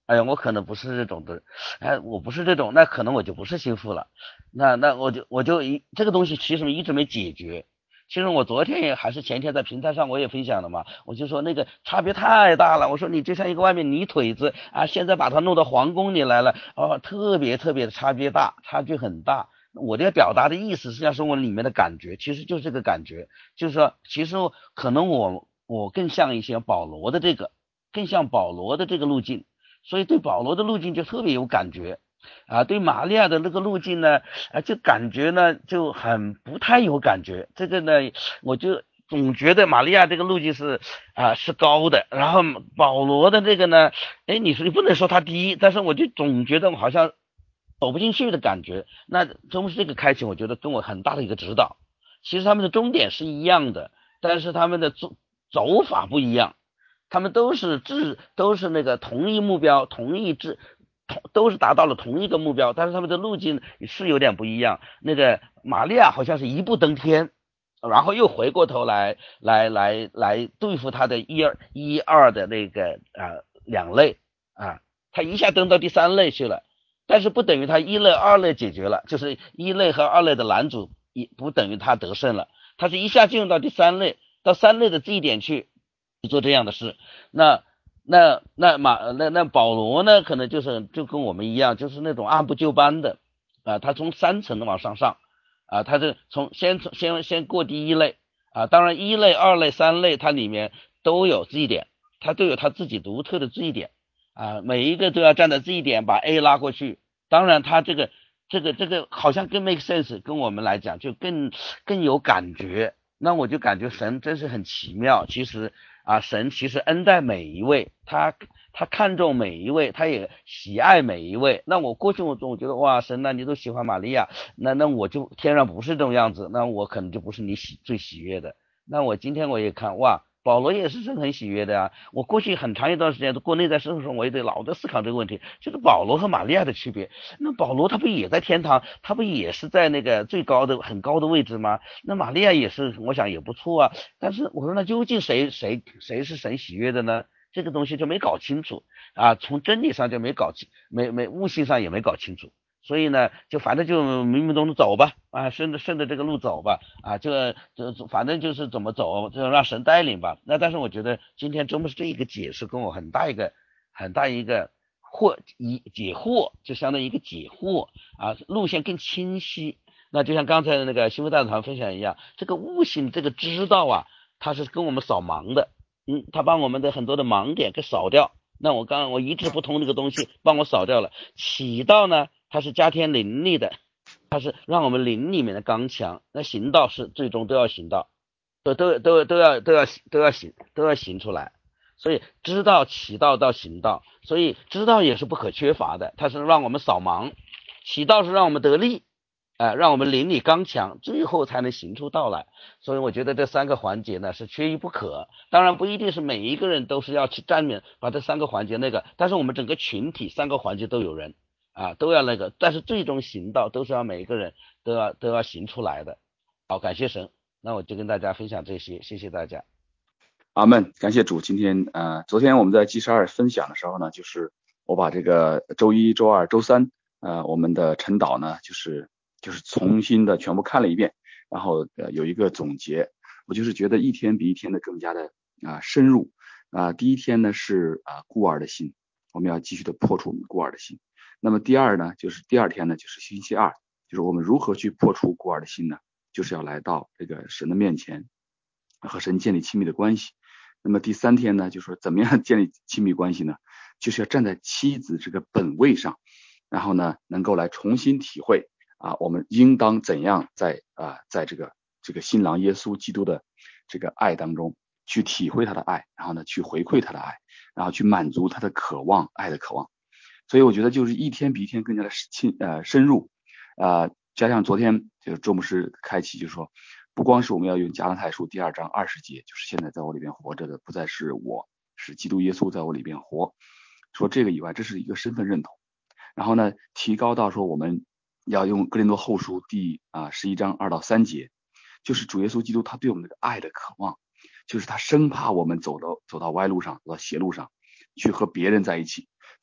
哎呀，我可能不是这种的，哎，我不是这种，那可能我就不是心腹了，那那我就我就一这个东西其实一直没解决。其实我昨天也还是前天在平台上我也分享了嘛，我就说那个差别太大了，我说你就像一个外面泥腿子啊，现在把它弄到皇宫里来了，哦，特别特别的差别大，差距很大。我这表达的意思实际上是我里面的感觉，其实就是这个感觉，就是说其实可能我我更像一些保罗的这个，更像保罗的这个路径。所以对保罗的路径就特别有感觉啊，对玛利亚的那个路径呢，啊，就感觉呢就很不太有感觉。这个呢，我就总觉得玛利亚这个路径是啊是高的，然后保罗的这个呢，哎，你说你不能说他低，但是我就总觉得我好像走不进去的感觉。那正是这个开启，我觉得跟我很大的一个指导。其实他们的终点是一样的，但是他们的走走法不一样。他们都是志，都是那个同一目标，同一志，同都是达到了同一个目标，但是他们的路径是有点不一样。那个玛利亚好像是一步登天，然后又回过头来，来来来对付他的一二一二的那个啊、呃、两类啊，他一下登到第三类去了，但是不等于他一类二类解决了，就是一类和二类的男主也不等于他得胜了，他是一下进入到第三类，到三类的这一点去。做这样的事，那那那马那那保罗呢，可能就是就跟我们一样，就是那种按部就班的啊，他从三层往上上啊，他是从先从先先过第一类啊，当然一类、二类、三类，它里面都有这一点，它都有它自己独特的这一点啊，每一个都要站在这一点把 A 拉过去，当然他这个这个这个好像更 make sense， 跟我们来讲就更更有感觉。那我就感觉神真是很奇妙，其实啊，神其实恩待每一位，他他看重每一位，他也喜爱每一位。那我过去我总觉得哇，神，那你都喜欢玛利亚，那那我就天然不是这种样子，那我可能就不是你喜最喜悦的。那我今天我也看哇，保罗也是神很喜悦的啊。我过去很长一段时间过内在生活中，我也得老在思考这个问题，就是保罗和玛利亚的区别。那保罗他不也在天堂，他不也是在那个最高的很高的位置吗？那玛利亚也是，我想也不错啊。但是我说那究竟谁谁谁是神喜悦的呢？这个东西就没搞清楚啊，从真理上就没搞清，没没悟性上也没搞清楚。所以呢，就反正就冥冥中走吧，啊，顺着顺着这个路走吧，啊，这这反正就是怎么走，就让神带领吧。那但是我觉得今天周牧师这一个解释跟我很大一个很大一个惑一解惑，就相当于一个解惑啊，路线更清晰。那就像刚才的那个新闻大团分享一样，这个悟性这个知道啊，它是跟我们扫盲的，嗯，它把我们的很多的盲点给扫掉。那我刚刚我一直不通这个东西帮我扫掉了。启道呢，它是加添灵力的，它是让我们灵里面的刚强。那行道是最终都要行道，都都都都要都要都要行都要行出来。所以知道启道到行道，所以知道也是不可缺乏的，它是让我们扫盲，启道是让我们得力。呃，让我们灵里刚强，最后才能行出道来。所以我觉得这三个环节呢是缺一不可。当然不一定是每一个人都是要去占领把这三个环节那个，但是我们整个群体三个环节都有人啊，都要那个，但是最终行道都是要每一个人都要都要行出来的。好，感谢神，那我就跟大家分享这些，谢谢大家。 阿们，感谢主。今天呃，昨天我们在 G 十二分享的时候呢，就是我把这个周一、周二、周三呃我们的晨祷呢，就是就是重新的全部看了一遍，然后呃有一个总结。我就是觉得一天比一天的更加的啊、呃、深入啊、呃。第一天呢是啊、呃、孤儿的心，我们要继续的破除我们孤儿的心。那么第二呢，就是第二天呢就是星期二，就是我们如何去破除孤儿的心呢？就是要来到这个神的面前，和神建立亲密的关系。那么第三天呢，就是说怎么样建立亲密关系呢？就是要站在妻子这个本位上，然后呢，能够来重新体会啊，我们应当怎样在啊，在这个这个新郎耶稣基督的这个爱当中去体会他的爱，然后呢，去回馈他的爱，然后去满足他的渴望，爱的渴望。所以我觉得就是一天比一天更加的亲呃深入啊、呃，加上昨天就是周牧师开启，就是说。不光是我们要用加拉太书第二章二十节，就是现在在我里边活着的不再是我，是基督耶稣在我里边活。说这个以外，这是一个身份认同。然后呢，提高到说我们要用哥林多后书第啊十一章二到三节，就是主耶稣基督他对我们这个爱的渴望，就是他生怕我们走到走到歪路上，走到邪路上，去和别人在一起。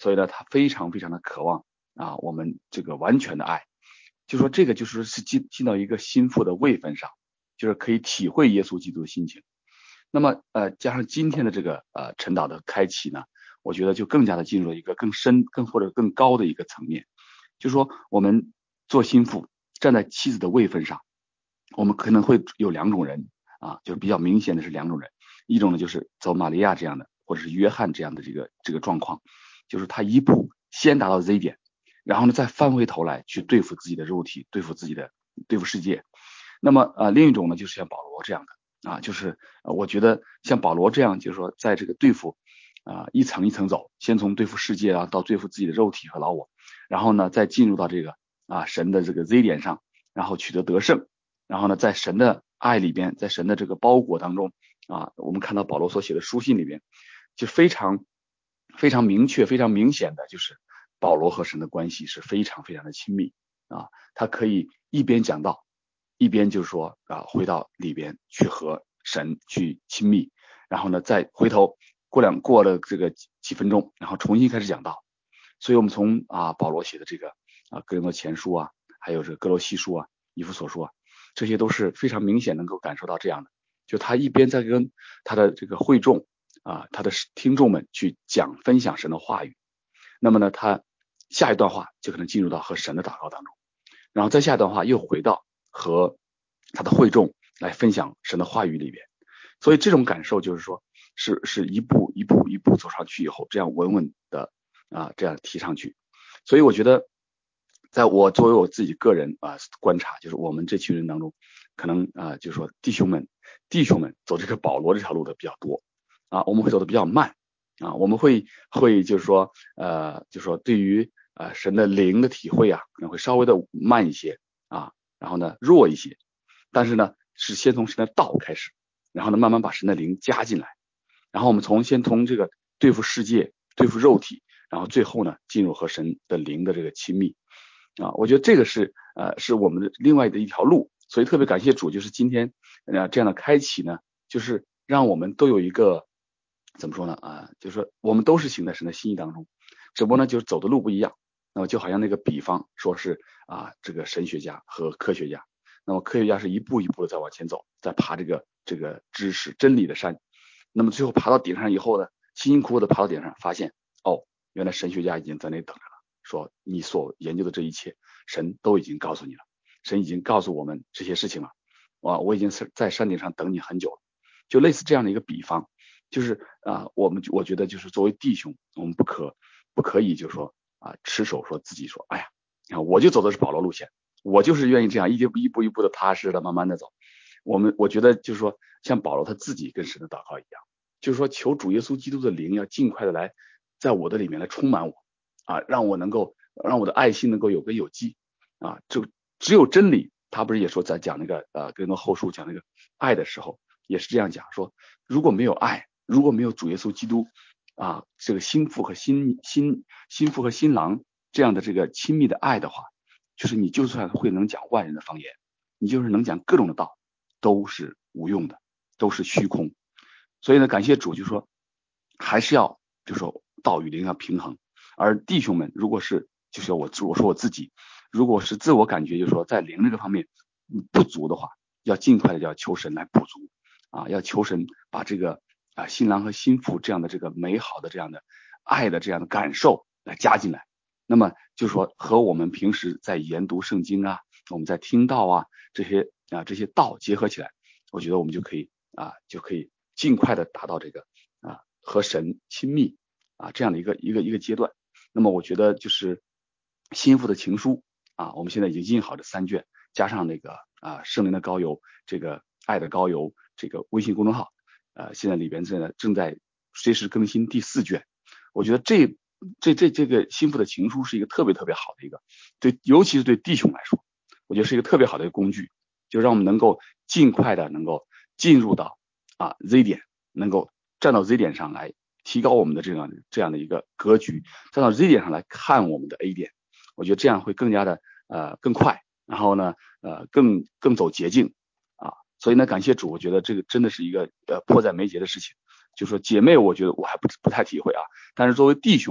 所以呢，他非常非常的渴望啊我们这个完全的爱，就说这个就是是进进到一个心腹的位分上，就是可以体会耶稣基督的心情。那么呃加上今天的这个呃晨祷的开启呢，我觉得就更加的进入了一个更深更或者更高的一个层面，就是说我们做心腹站在妻子的位分上，我们可能会有两种人啊，就是比较明显的是两种人，一种呢就是走玛利亚这样的，或者是约翰这样的这个这个状况，就是他一步先达到 Z 点，然后呢再翻回头来去对付自己的肉体，对付自己的对付世界。那么呃另一种呢就是像保罗这样的啊，就是呃我觉得像保罗这样，就是说在这个对付啊、呃、一层一层走，先从对付世界啊到对付自己的肉体和老我，然后呢再进入到这个啊神的这个 Z 点上，然后取得得胜，然后呢在神的爱里边，在神的这个包裹当中啊，我们看到保罗所写的书信里边就非常非常明确非常明显的就是保罗和神的关系是非常非常的亲密啊，他可以一边讲道一边就是说啊回到里边去和神去亲密，然后呢再回头过两过了这个几几分钟，然后重新开始讲道。所以我们从啊保罗写的这个啊哥林多前书啊，还有这个哥罗西书啊，以弗所书啊，这些都是非常明显能够感受到这样的，就他一边在跟他的这个会众啊他的听众们去讲分享神的话语，那么呢他下一段话就可能进入到和神的祷告当中，然后再下一段话又回到和他的会众来分享神的话语里边。所以这种感受就是说是是一步一步一步走上去以后，这样稳稳的啊这样提上去。所以我觉得在我作为我自己个人啊观察，就是我们这群人当中可能啊就是说弟兄们弟兄们走这个保罗这条路的比较多啊，我们会走的比较慢啊，我们会会就是说呃就是说对于呃神的灵的体会啊可能会稍微的慢一些啊，然后呢弱一些，但是呢是先从神的道开始，然后呢慢慢把神的灵加进来，然后我们从先从这个对付世界对付肉体，然后最后呢进入和神的灵的这个亲密啊，我觉得这个是呃是我们的另外的一条路。所以特别感谢主，就是今天呃这样的开启呢，就是让我们都有一个怎么说呢啊，就是说我们都是行在神的心意当中，只不过呢就是走的路不一样。那么就好像那个比方说是啊这个神学家和科学家，那么科学家是一步一步的在往前走，在爬这个这个知识真理的山，那么最后爬到顶上以后呢，辛辛苦苦的爬到顶上，发现哦原来神学家已经在那里等着了，说你所研究的这一切神都已经告诉你了，神已经告诉我们这些事情了啊，我已经在山顶上等你很久了。就类似这样的一个比方，就是啊我们我觉得就是作为弟兄，我们不可不可以就是说啊持守说自己说哎呀啊我就走的是保罗路线，我就是愿意这样一步一步一步的踏实的慢慢的走。我们我觉得就是说像保罗他自己跟神的祷告一样，就是说求主耶稣基督的灵要尽快的来在我的里面来充满我啊，让我能够让我的爱心能够有根有基啊，就只有真理。他不是也说在讲那个呃哥林多后书讲那个爱的时候也是这样讲，说如果没有爱，如果没有主耶稣基督啊这个心腹和心心心腹和新郎这样的这个亲密的爱的话，就是你就算会能讲万人的方言，你就是能讲各种的道，都是无用的，都是虚空。所以呢感谢主，就说还是要就说道与灵要平衡。而弟兄们如果是就是我我说我自己如果是自我感觉就是说在灵这个方面不足的话，要尽快的要求神来补足啊，要求神把这个啊新郎和新妇这样的这个美好的这样的爱的这样的感受来加进来。那么就说和我们平时在研读圣经啊，我们在听道啊这些啊这些道结合起来，我觉得我们就可以啊就可以尽快的达到这个啊和神亲密啊这样的一个一个一个阶段。那么我觉得就是心腹的情书啊，我们现在已经印好这三卷，加上那个啊圣灵的膏油，这个爱的膏油这个微信公众号，呃现在里边正在正在随时更新第四卷。我觉得这这这这个心腹的情书是一个特别特别好的一个，对，尤其是对弟兄来说，我觉得是一个特别好的一个工具，就让我们能够尽快的能够进入到啊 Z 点，能够站到 Z 点上来提高我们的这样这样的一个格局，站到 Z 点上来看我们的 A 点，我觉得这样会更加的呃更快，然后呢呃更更走捷径啊。所以呢感谢主，我觉得这个真的是一个呃迫在眉睫的事情。就说姐妹我觉得我还不不太体会啊，但是作为弟兄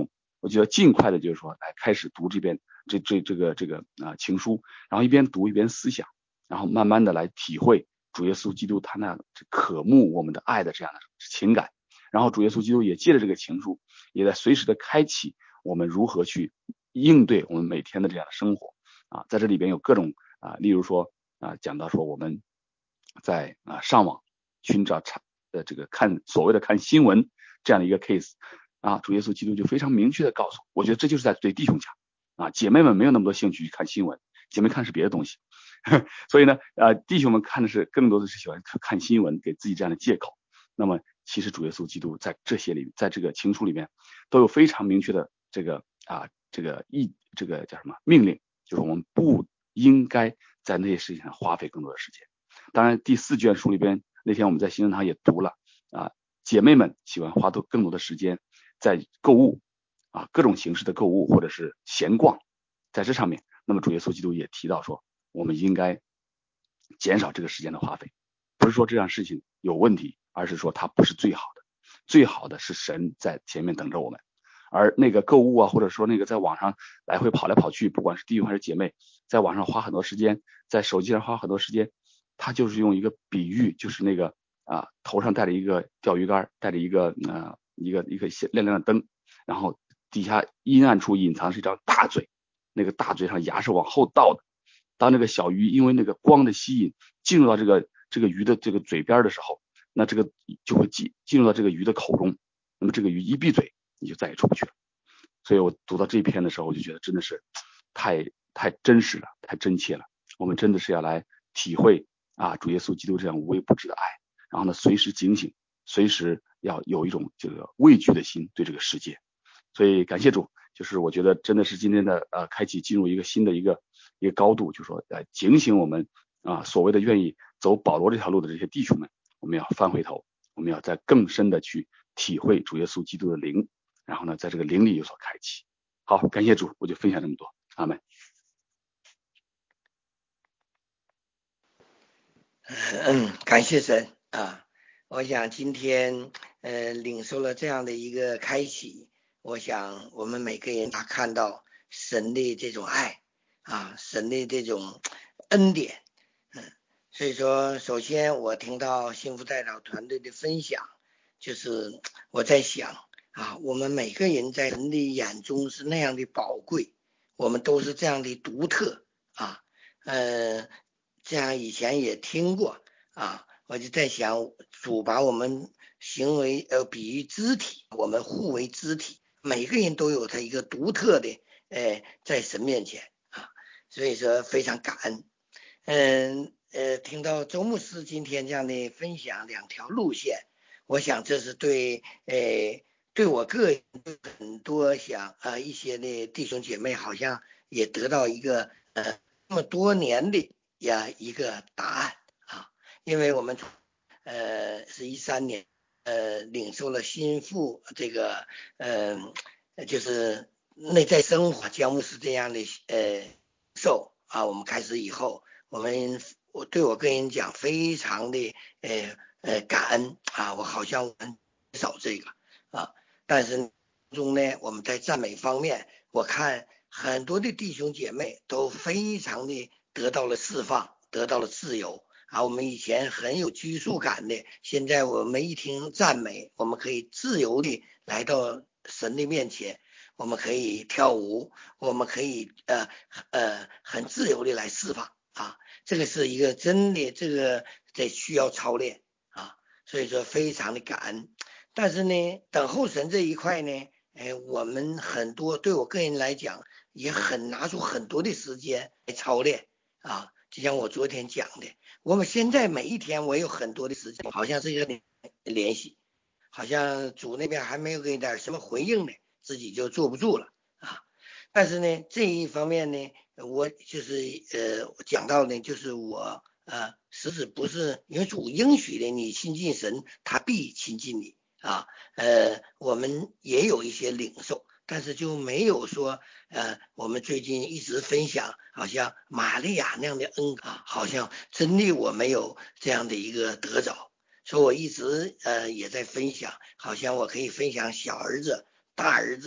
我觉得尽快的就是说，哎，开始读这边这这这个这个啊、呃、情书，然后一边读一边思想，然后慢慢的来体会主耶稣基督他那渴慕我们的爱的这样的情感，然后主耶稣基督也借着这个情书，也在随时的开启我们如何去应对我们每天的这样的生活啊，在这里边有各种啊，例如说啊，讲到说我们在啊上网寻找查呃这个看所谓的看新闻这样的一个 case 啊，主耶稣基督就非常明确的告诉我，我觉得这就是在对弟兄讲啊，姐妹们没有那么多兴趣去看新闻，姐妹看的是别的东西，所以呢，呃，弟兄们看的是更多的是喜欢看新闻，给自己这样的借口。那么，其实主耶稣基督在这些里，在这个情书里面，都有非常明确的这个啊，这个意，这个叫什么命令，就是我们不应该在那些事情上花费更多的时间。当然，第四卷书里边，那天我们在新人堂也读了啊，姐妹们喜欢花多更多的时间在购物啊，各种形式的购物或者是闲逛，在这上面。那么主耶稣基督也提到说，我们应该减少这个时间的花费，不是说这样事情有问题，而是说它不是最好的，最好的是神在前面等着我们。而那个购物啊，或者说那个在网上来回跑来跑去，不管是弟兄还是姐妹，在网上花很多时间，在手机上花很多时间，他就是用一个比喻，就是那个啊头上戴着一个钓鱼竿，带着一个呃一个一个亮亮的灯，然后底下阴暗处隐藏是一张大嘴，那个大嘴上牙是往后倒的。当那个小鱼因为那个光的吸引进入到这个这个鱼的这个嘴边的时候，那这个就会进进入到这个鱼的口中，那么这个鱼一闭嘴，你就再也出不去了。所以我读到这一篇的时候，我就觉得真的是太太真实了，太真切了。我们真的是要来体会啊主耶稣基督这样无微不至的爱，然后呢随时警醒，随时要有一种这个畏惧的心对这个世界。所以感谢主，就是我觉得真的是今天的呃开启进入一个新的一个一个高度，就是说呃警醒我们啊所谓的愿意走保罗这条路的这些弟兄们，我们要翻回头，我们要再更深的去体会主耶稣基督的灵，然后呢在这个灵里有所开启。好，感谢主，我就分享这么多，阿们。 嗯，感谢神啊！我想今天呃领受了这样的一个开启，我想我们每个人他看到神的这种爱啊，神的这种恩典，嗯，所以说首先我听到幸福代表团队的分享，就是我在想啊，我们每个人在神的眼中是那样的宝贵，我们都是这样的独特啊，呃。这样以前也听过啊，我就在想，主把我们行为呃比喻肢体，我们互为肢体，每个人都有他一个独特的呃在神面前啊，所以说非常感恩。嗯呃，听到周牧师今天这样的分享两条路线，我想这是对呃对我个人很多想呃一些的弟兄姐妹好像也得到一个呃这么多年的呀一个答案啊，因为我们呃是一三年呃领受了心腹这个呃就是内在生活姜牧师这样的呃受啊，我们开始以后，我们我对我个人讲非常的呃呃感恩啊，我好像我们少这个啊，但是中呢我们在赞美方面，我看很多的弟兄姐妹都非常的得到了释放，得到了自由啊！我们以前很有拘束感的，现在我们一听赞美，我们可以自由的来到神的面前，我们可以跳舞，我们可以呃呃很自由的来释放啊！这个是一个真的，这个得需要操练啊！所以说非常的感恩。但是呢，等候神这一块呢，哎，我们很多对我个人来讲，也很拿出很多的时间来操练。啊，就像我昨天讲的，我们现在每一天我有很多的时间，好像是一个联系，好像主那边还没有给点什么回应呢，自己就坐不住了啊。但是呢，这一方面呢，我就是呃讲到呢，就是我呃实质不是因为主应许的，你亲近神，他必亲近你啊。呃，我们也有一些领受。但是就没有说呃我们最近一直分享好像玛利亚那样的恩啊，好像真的我没有这样的一个得着，所以我一直呃也在分享，好像我可以分享小儿子大儿子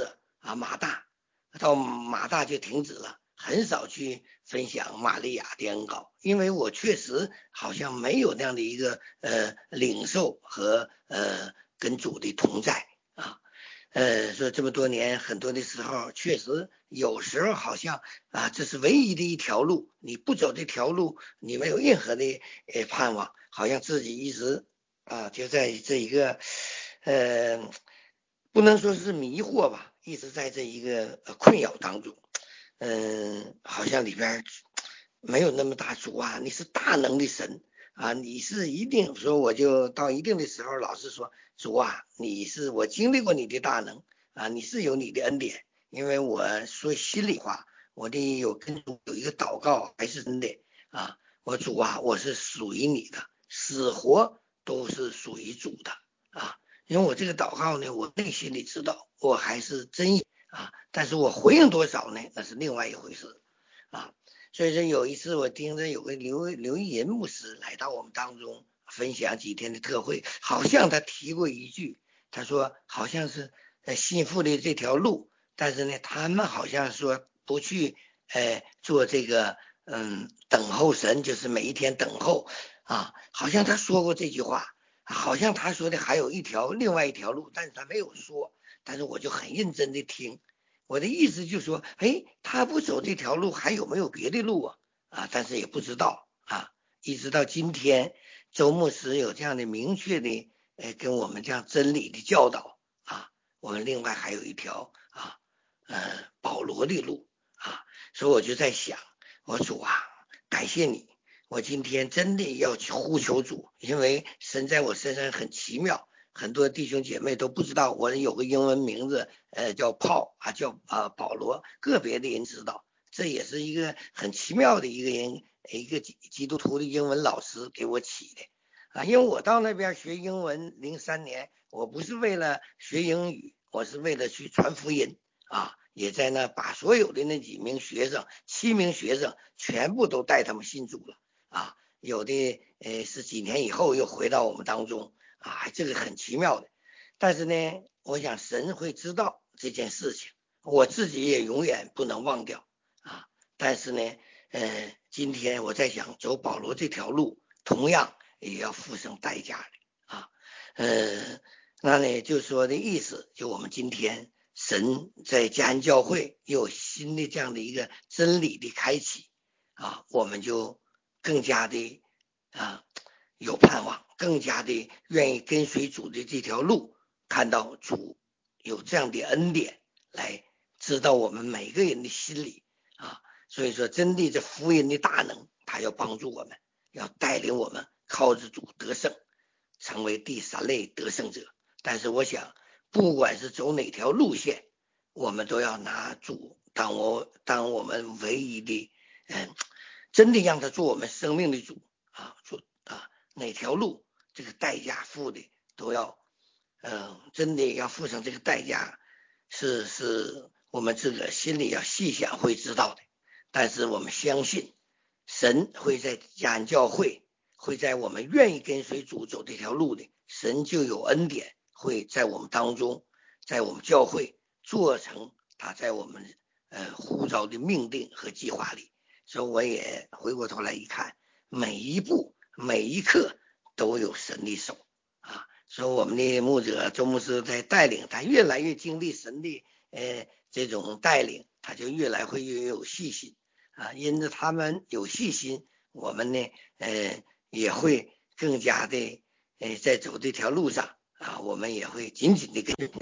啊马大，到马大就停止了，很少去分享玛利亚的恩膏，因为我确实好像没有那样的一个呃领受和呃跟主的同在啊。呃，说这么多年，很多的时候，确实有时候好像啊，这是唯一的一条路，你不走这条路，你没有任何的呃盼望，好像自己一直啊就在这一个呃，不能说是迷惑吧，一直在这一个困扰当中，嗯、呃，好像里边没有那么大主啊，你是大能的神啊，你是一定说我就到一定的时候，老是说。主啊，你是我经历过你的大能啊，你是有你的恩典，因为我说心里话，我的有跟主有一个祷告还是真的啊，我主啊，我是属于你的，死活都是属于主的啊，因为我这个祷告呢，我内心里知道我还是真意啊，但是我回应多少呢，那是另外一回事啊，所以说有一次我听着有个刘刘一银牧师来到我们当中。分享几天的特会，好像他提过一句，他说好像是呃信父的这条路，但是呢，他们好像说不去呃做这个嗯等候神，就是每一天等候啊，好像他说过这句话，好像他说的还有一条另外一条路，但是他没有说，但是我就很认真的听，我的意思就是说，哎，他不走这条路，还有没有别的路啊？啊，但是也不知道啊，一直到今天。周牧师有这样的明确的呃跟我们这样真理的教导啊，我们另外还有一条啊呃保罗的路啊，所以我就在想，我主啊，感谢你，我今天真的要去呼求主，因为神在我身上很奇妙，很多弟兄姐妹都不知道我有个英文名字呃叫 Paul 啊叫啊保罗，个别的人知道，这也是一个很奇妙的一个人。一个基督徒的英文老师给我起的啊，因为我到那边学英文零三年，我不是为了学英语，我是为了去传福音啊，也在那把所有的那几名学生，七名学生全部都带他们信主了啊，有的呃是几年以后又回到我们当中啊，这个很奇妙的。但是呢，我想神会知道这件事情，我自己也永远不能忘掉啊。但是呢。呃，今天我在想走保罗这条路，同样也要付上代价的啊。呃，那呢，就说的意思，就我们今天神在嘉恩教会又有新的这样的一个真理的开启啊，我们就更加的啊有盼望，更加的愿意跟随主的这条路，看到主有这样的恩典来知道我们每个人的心里啊。所以说真的这福音的大能，他要帮助我们，要带领我们靠着主得胜，成为第三类得胜者。但是我想不管是走哪条路线，我们都要拿主当我当我们唯一的嗯，真的让他做我们生命的主啊，做啊哪条路这个代价付的都要嗯，真的要付上这个代价，是是我们自个心里要细想会知道的。但是我们相信神会在嘉恩教会，会在我们愿意跟随主走这条路的，神就有恩典会在我们当中，在我们教会做成他在我们呃呼召的命定和计划里。所以我也回过头来一看，每一步每一刻都有神的手啊。所以我们的牧者周牧师在带领他越来越经历神的呃这种带领，他就越来会越有细心啊，因着他们有细心，我们呢，呃，也会更加的，呃，在走这条路上啊，我们也会紧紧的跟着。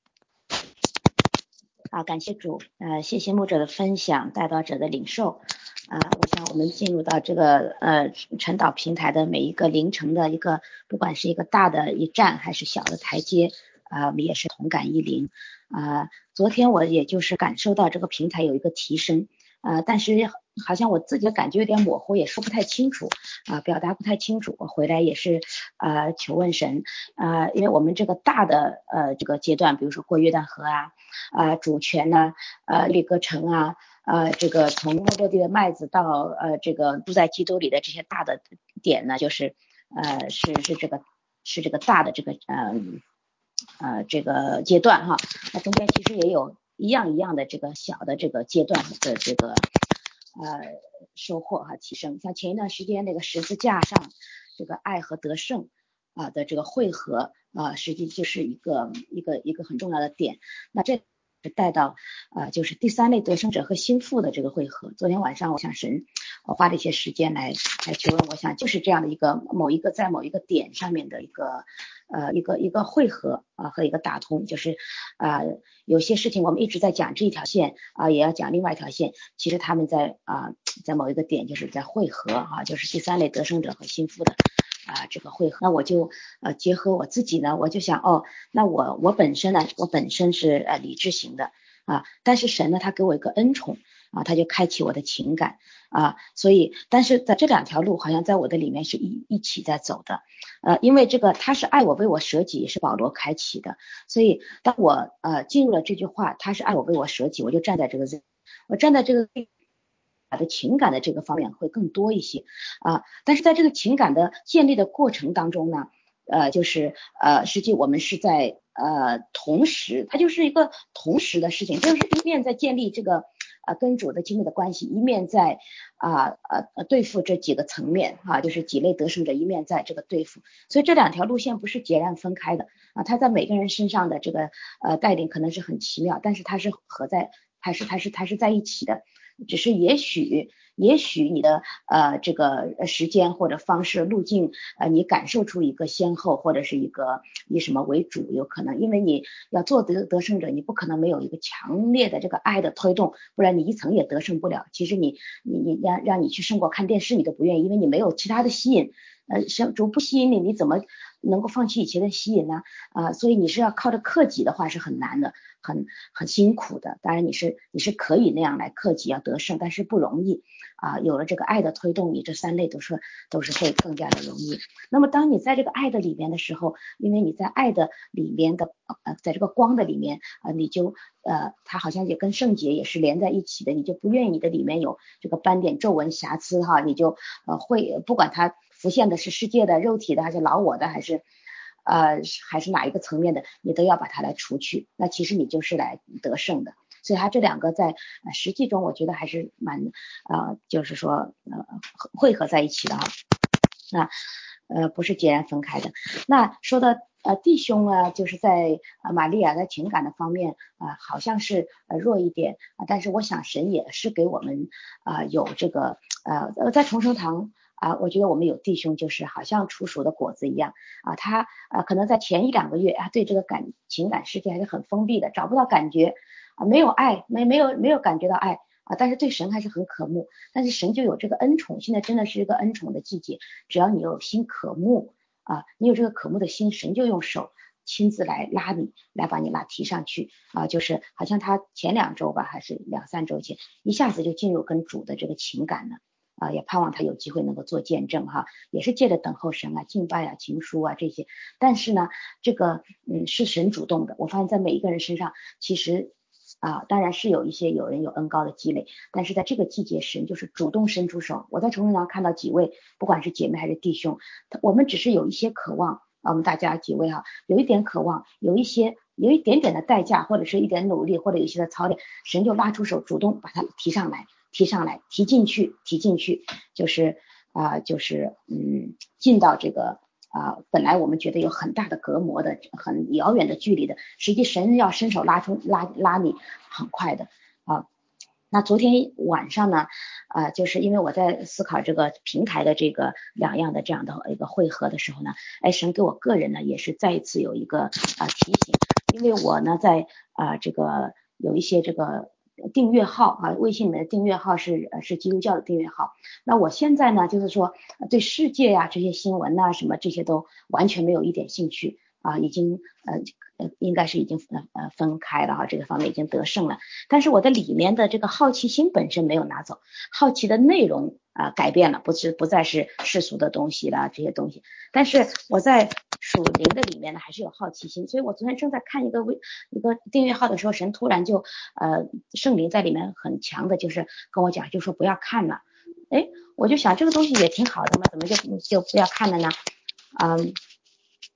好，感谢主，呃，谢谢牧者的分享，带导者的领受，啊、呃，我想我们进入到这个呃晨祷平台的每一个凌晨的一个，不管是一个大的一站还是小的台阶，啊、呃，我们也是同感一灵，啊、呃，昨天我也就是感受到这个平台有一个提升。呃，但是好像我自己的感觉有点模糊，也说不太清楚啊、呃，表达不太清楚。我回来也是呃求问神啊、呃，因为我们这个大的呃这个阶段，比如说过约旦河啊，啊、呃、主权呐、啊，呃利歌城啊，呃这个从摩洛地的麦子到呃这个住在基督里的这些大的点呢，就是呃是是这个是这个大的这个嗯。呃，这个阶段哈，那中间其实也有一样一样的这个小的这个阶段的这个呃收获和提升。像前一段时间那个十字架上这个爱和得胜啊的这个汇合啊，实际就是一个一个一个很重要的点。那这带到呃就是第三类得胜者和心腹的这个汇合。昨天晚上我想神我花了一些时间来来求问，我想就是这样的一个某一个在某一个点上面的一个呃一个一个汇合啊、呃、和一个打通，就是啊、呃、有些事情我们一直在讲这一条线啊、呃、也要讲另外一条线，其实他们在啊、呃、在某一个点就是在汇合啊，就是第三类得胜者和心腹的啊、这个汇合。那我就呃结合我自己呢，我就想哦，那我我本身呢，我本身是呃理智型的啊，但是神呢他给我一个恩宠啊，他就开启我的情感啊，所以但是在这两条路好像在我的里面是一一起在走的，呃，因为这个他是爱我为我舍己，也是保罗开启的，所以当我呃进入了这句话，他是爱我为我舍己，我就站在这个我站在这个的情感的这个方面会更多一些啊，但是在这个情感的建立的过程当中呢，呃，就是呃，实际我们是在呃同时，它就是一个同时的事情，就是一面在建立这个呃跟主的亲密的关系，一面在啊呃, 呃对付这几个层面啊，就是几类得胜者，一面在这个对付，所以这两条路线不是截然分开的啊，它在每个人身上的这个呃带领可能是很奇妙，但是它是合在，它是它是它是在一起的。只是也许也许你的呃这个时间或者方式路径呃你感受出一个先后或者是一个以什么为主，有可能因为你要做得得胜者，你不可能没有一个强烈的这个爱的推动，不然你一层也得胜不了。其实你你你让让你去胜过看电视你都不愿意，因为你没有其他的吸引，呃神主不吸引你，你怎么能够放弃以前的吸引呢？啊、呃，所以你是要靠着克己的话是很难的，很很辛苦的。当然你是你是可以那样来克己要得胜，但是不容易啊、呃。有了这个爱的推动，你这三类都是都是会更加的容易。那么当你在这个爱的里面的时候，因为你在爱的里面的呃，在这个光的里面啊、呃，你就呃，它好像也跟圣洁也是连在一起的，你就不愿意你的里面有这个斑点、皱纹、瑕疵哈，你就呃会不管它浮现的是世界的、肉体的，还是老我的，还是呃还是哪一个层面的，你都要把它来除去。那其实你就是来得胜的。所以它这两个在呃实际中，我觉得还是蛮呃，就是说呃汇合在一起的啊。那呃不是截然分开的。那说到呃弟兄啊，就是在呃玛利亚在情感的方面啊、呃，好像是呃弱一点啊、呃，但是我想神也是给我们啊、呃、有这个呃在重生堂啊、呃，我觉得我们有弟兄就是好像出熟的果子一样啊、呃，他啊、呃、可能在前一两个月啊对这个感情感世界还是很封闭的，找不到感觉啊，没有爱，没没有没有感觉到爱。啊，但是对神还是很渴慕，但是神就有这个恩宠，现在真的是一个恩宠的季节，只要你有心渴慕啊，你有这个渴慕的心，神就用手亲自来拉你，来把你拉提上去啊，就是好像他前两周吧，还是两三周前，一下子就进入跟主的这个情感了啊，也盼望他有机会能够做见证哈，也是借着等候神啊、敬拜啊、情书啊这些，但是呢，这个嗯是神主动的，我发现在每一个人身上其实。啊，当然是有一些有人有恩高的积累，但是在这个季节，神就是主动伸出手。我在重生堂看到几位，不管是姐妹还是弟兄，我们只是有一些渴望啊，我们大家几位哈、啊，有一点渴望，有一些有一点点的代价，或者是一点努力，或者有一些的操练，神就拉出手，主动把它提上来，提上来，提进去，提进去，就是啊、呃，就是嗯，进到这个。啊、呃，本来我们觉得有很大的隔膜的、很遥远的距离的，实际神要伸手拉出拉拉你，很快的啊。那昨天晚上呢，呃，就是因为我在思考这个平台的这个两样的这样的一个汇合的时候呢，哎，神给我个人呢也是再一次有一个啊、呃、提醒，因为我呢在啊、呃、这个有一些这个。订阅号啊，微信里面的订阅号是呃是基督教的订阅号。那我现在呢，就是说对世界呀、啊、这些新闻呐、啊、什么这些都完全没有一点兴趣啊，已经呃呃应该是已经呃呃分开了哈，这个方面已经得胜了。但是我的里面的这个好奇心本身没有拿走，好奇的内容啊、呃、改变了，不是不再是世俗的东西啦这些东西。但是我在属灵的里面呢，还是有好奇心，所以我昨天正在看一个微一个订阅号的时候，神突然就呃圣灵在里面很强的，就是跟我讲，就说不要看了。哎，我就想这个东西也挺好的嘛，怎么就就不要看了呢？嗯，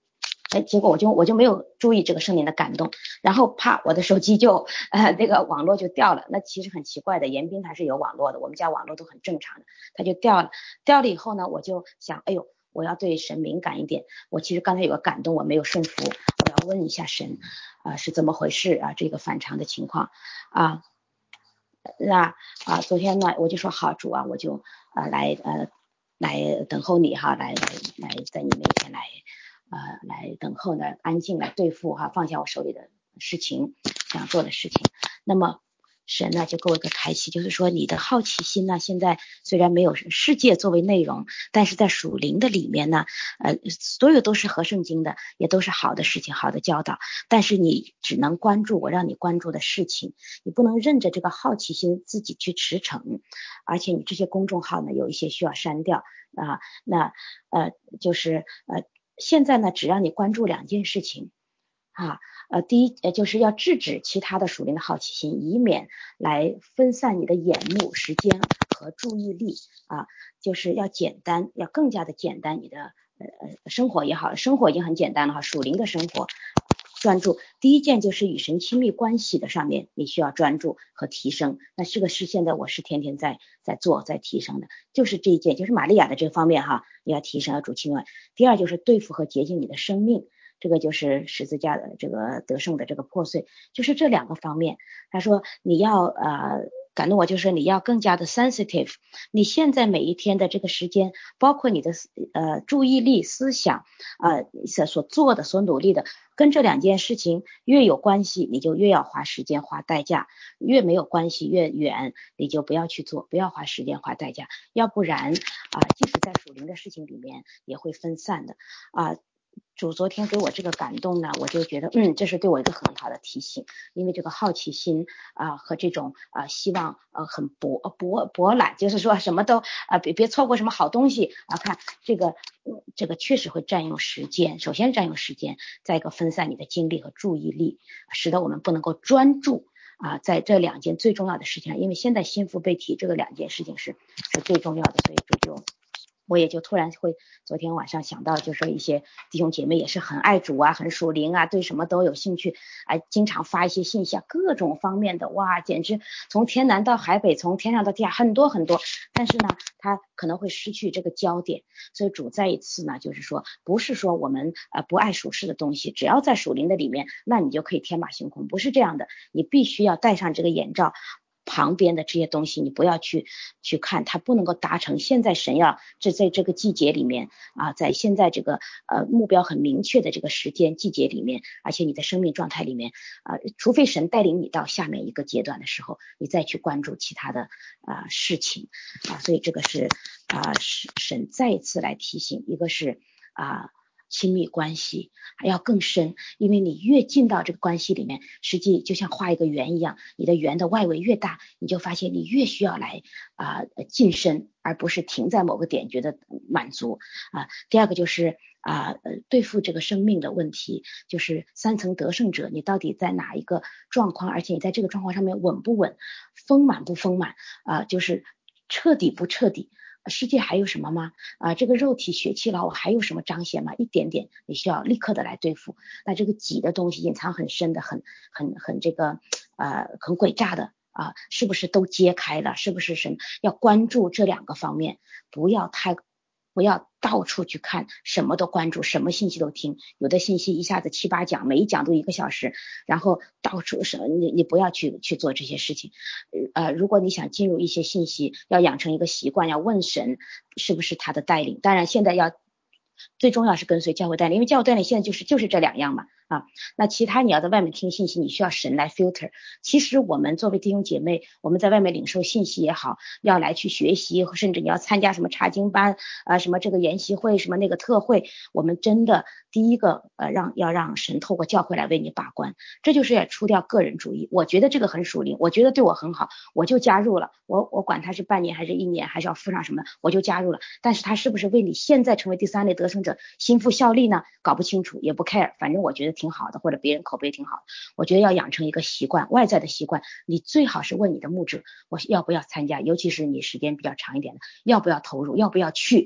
哎，结果我就我就没有注意这个圣灵的感动，然后啪，我的手机就呃那个网络就掉了。那其实很奇怪的，严彬它是有网络的，我们家网络都很正常的，它就掉了。掉了以后呢，我就想，哎呦，我要对神敏感一点。我其实刚才有个感动，我没有顺服，我要问一下神啊、呃、是怎么回事啊？这个反常的情况啊。那啊，昨天呢，我就说好主啊，我就啊、呃、来呃来等候你哈，来来来在你面前来呃来等候呢，安静来对付哈，放下我手里的事情，想做的事情。那么神呢就给我一个开启，就是说你的好奇心呢，现在虽然没有世界作为内容，但是在属灵的里面呢，呃，所有都是合圣经的，也都是好的事情，好的教导。但是你只能关注我让你关注的事情，你不能任着这个好奇心自己去驰骋。而且你这些公众号呢，有一些需要删掉啊。那呃，就是呃，现在呢，只让你关注两件事情。啊，呃，第一，呃，就是要制止其他的属灵的好奇心，以免来分散你的眼目、时间和注意力啊。就是要简单，要更加的简单，你的呃呃生活也好，生活已经很简单了哈，属灵的生活专注。第一件就是与神亲密关系的上面，你需要专注和提升。那这个是现在我是天天在在做，在提升的，就是这一件，就是玛利亚的这个方面哈，你要提升，要主亲密。第二就是对付和洁净你的生命。这个就是十字架的这个得胜的这个破碎，就是这两个方面。他说你要呃感动我，就是你要更加的 sensitive， 你现在每一天的这个时间，包括你的呃注意力、思想呃所所做的、所努力的，跟这两件事情越有关系，你就越要花时间、花代价；越没有关系、越远，你就不要去做，不要花时间、花代价，要不然啊、呃，即使在属灵的事情里面也会分散的啊。呃主昨天给我这个感动呢，我就觉得嗯，这是对我一个很好的提醒，因为这个好奇心啊、呃、和这种啊、呃、希望呃很博博博览，就是说什么都啊、呃、别别错过什么好东西啊，看这个、嗯、这个确实会占用时间，首先占用时间，再一个分散你的精力和注意力，使得我们不能够专注啊在这两件最重要的事情上，因为现在心腹被提这个两件事情是是最重要的，所以这就。我也就突然会昨天晚上想到，就是说一些弟兄姐妹也是很爱主啊，很属灵啊，对什么都有兴趣，哎，经常发一些信息啊，各种方面的，哇，简直从天南到海北，从天上到地下，很多很多。但是呢，他可能会失去这个焦点，所以主再一次呢，就是说，不是说我们呃不爱属世的东西，只要在属灵的里面，那你就可以天马行空，不是这样的，你必须要戴上这个眼罩。旁边的这些东西你不要去去看，它不能够达成现在神要这在这个季节里面啊，在现在这个呃目标很明确的这个时间季节里面，而且你的生命状态里面啊，除非神带领你到下面一个阶段的时候，你再去关注其他的啊事情啊，所以这个是啊是神再一次来提醒，一个是啊亲密关系还要更深，因为你越进到这个关系里面，实际就像画一个圆一样，你的圆的外围越大，你就发现你越需要来啊、呃、晋升，而不是停在某个点觉得满足啊。第二个就是啊呃对付这个生命的问题，就是三层得胜者，你到底在哪一个状况，而且你在这个状况上面稳不稳，丰满不丰满啊、呃，就是彻底不彻底。世界还有什么吗？啊、呃，这个肉体血气了，我还有什么彰显吗？一点点，你需要立刻的来对付。那这个己的东西隐藏很深的，很很很这个呃很诡诈的啊、呃，是不是都揭开了？是不是神要关注这两个方面？不要太不要到处去看，什么都关注，什么信息都听，有的信息一下子七八讲，每一讲都一个小时，然后到处什么你你不要去去做这些事情。呃，如果你想进入一些信息，要养成一个习惯，要问神是不是他的带领。当然现在要最重要是跟随教会带领，因为教会带领现在就是就是这两样嘛啊。那其他你要在外面听信息，你需要神来 filter。其实我们作为弟兄姐妹，我们在外面领受信息也好，要来去学习，甚至你要参加什么查经班啊，什么这个研习会，什么那个特会，我们真的第一个呃让要让神透过教会来为你把关，这就是要除掉个人主义。我觉得这个很属灵，我觉得对我很好，我就加入了，我我管他是半年还是一年，还是要付上什么，我就加入了。但是他是不是为你现在成为第三类得胜者心腹效力呢？搞不清楚，也不 care， 反正我觉得挺好的，或者别人口碑挺好的。我觉得要养成一个习惯，外在的习惯，你最好是问你的牧者，我要不要参加，尤其是你时间比较长一点的，要不要投入，要不要去。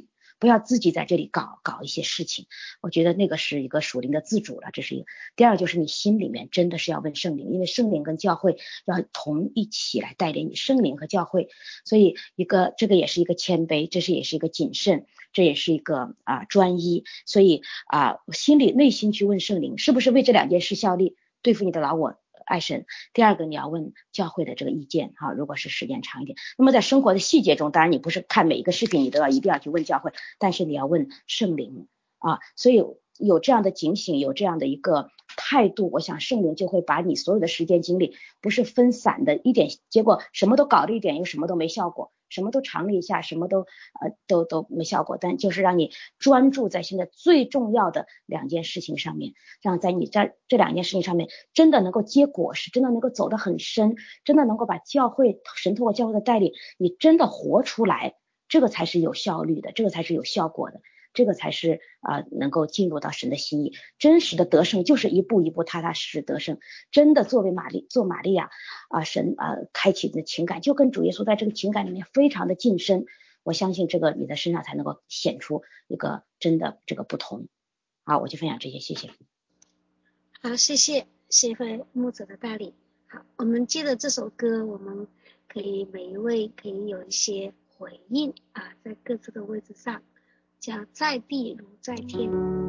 不要自己在这里搞搞一些事情。我觉得那个是一个属灵的自主了，这是一个。第二就是你心里面真的是要问圣灵，因为圣灵跟教会要同一起来带领你，圣灵和教会，所以一个这个也是一个谦卑，这是也是一个谨慎，这也是一个啊专一，所以啊心里内心去问圣灵，是不是为这两件事效力，对付你的老我爱神。第二个你要问教会的这个意见哈，如果是时间长一点。那么在生活的细节中，当然你不是看每一个视频你都要一定要去问教会，但是你要问圣灵啊，所以有这样的警醒，有这样的一个态度，我想圣灵就会把你所有的时间精力不是分散的一点，结果什么都搞了一点又什么都没效果，什么都尝了一下什么都呃都都没效果，但就是让你专注在现在最重要的两件事情上面，让在你这这两件事情上面真的能够结果实，真的能够走得很深，真的能够把教会神透过教会的带领你真的活出来，这个才是有效率的，这个才是有效果的，这个才是啊、呃、能够进入到神的心意。真实的得胜就是一步一步踏踏实实得胜，真的作为玛丽做玛利亚啊、呃、神啊、呃、开启你的情感，就跟主耶稣在这个情感里面非常的近身，我相信这个你的身上才能够显出一个真的这个不同。好，我就分享这些，谢谢。 好，谢谢谢谢牧者的带领。好，我们接着这首歌，我们可以每一位可以有一些回应啊，在各自的位置上，叫在地如在天。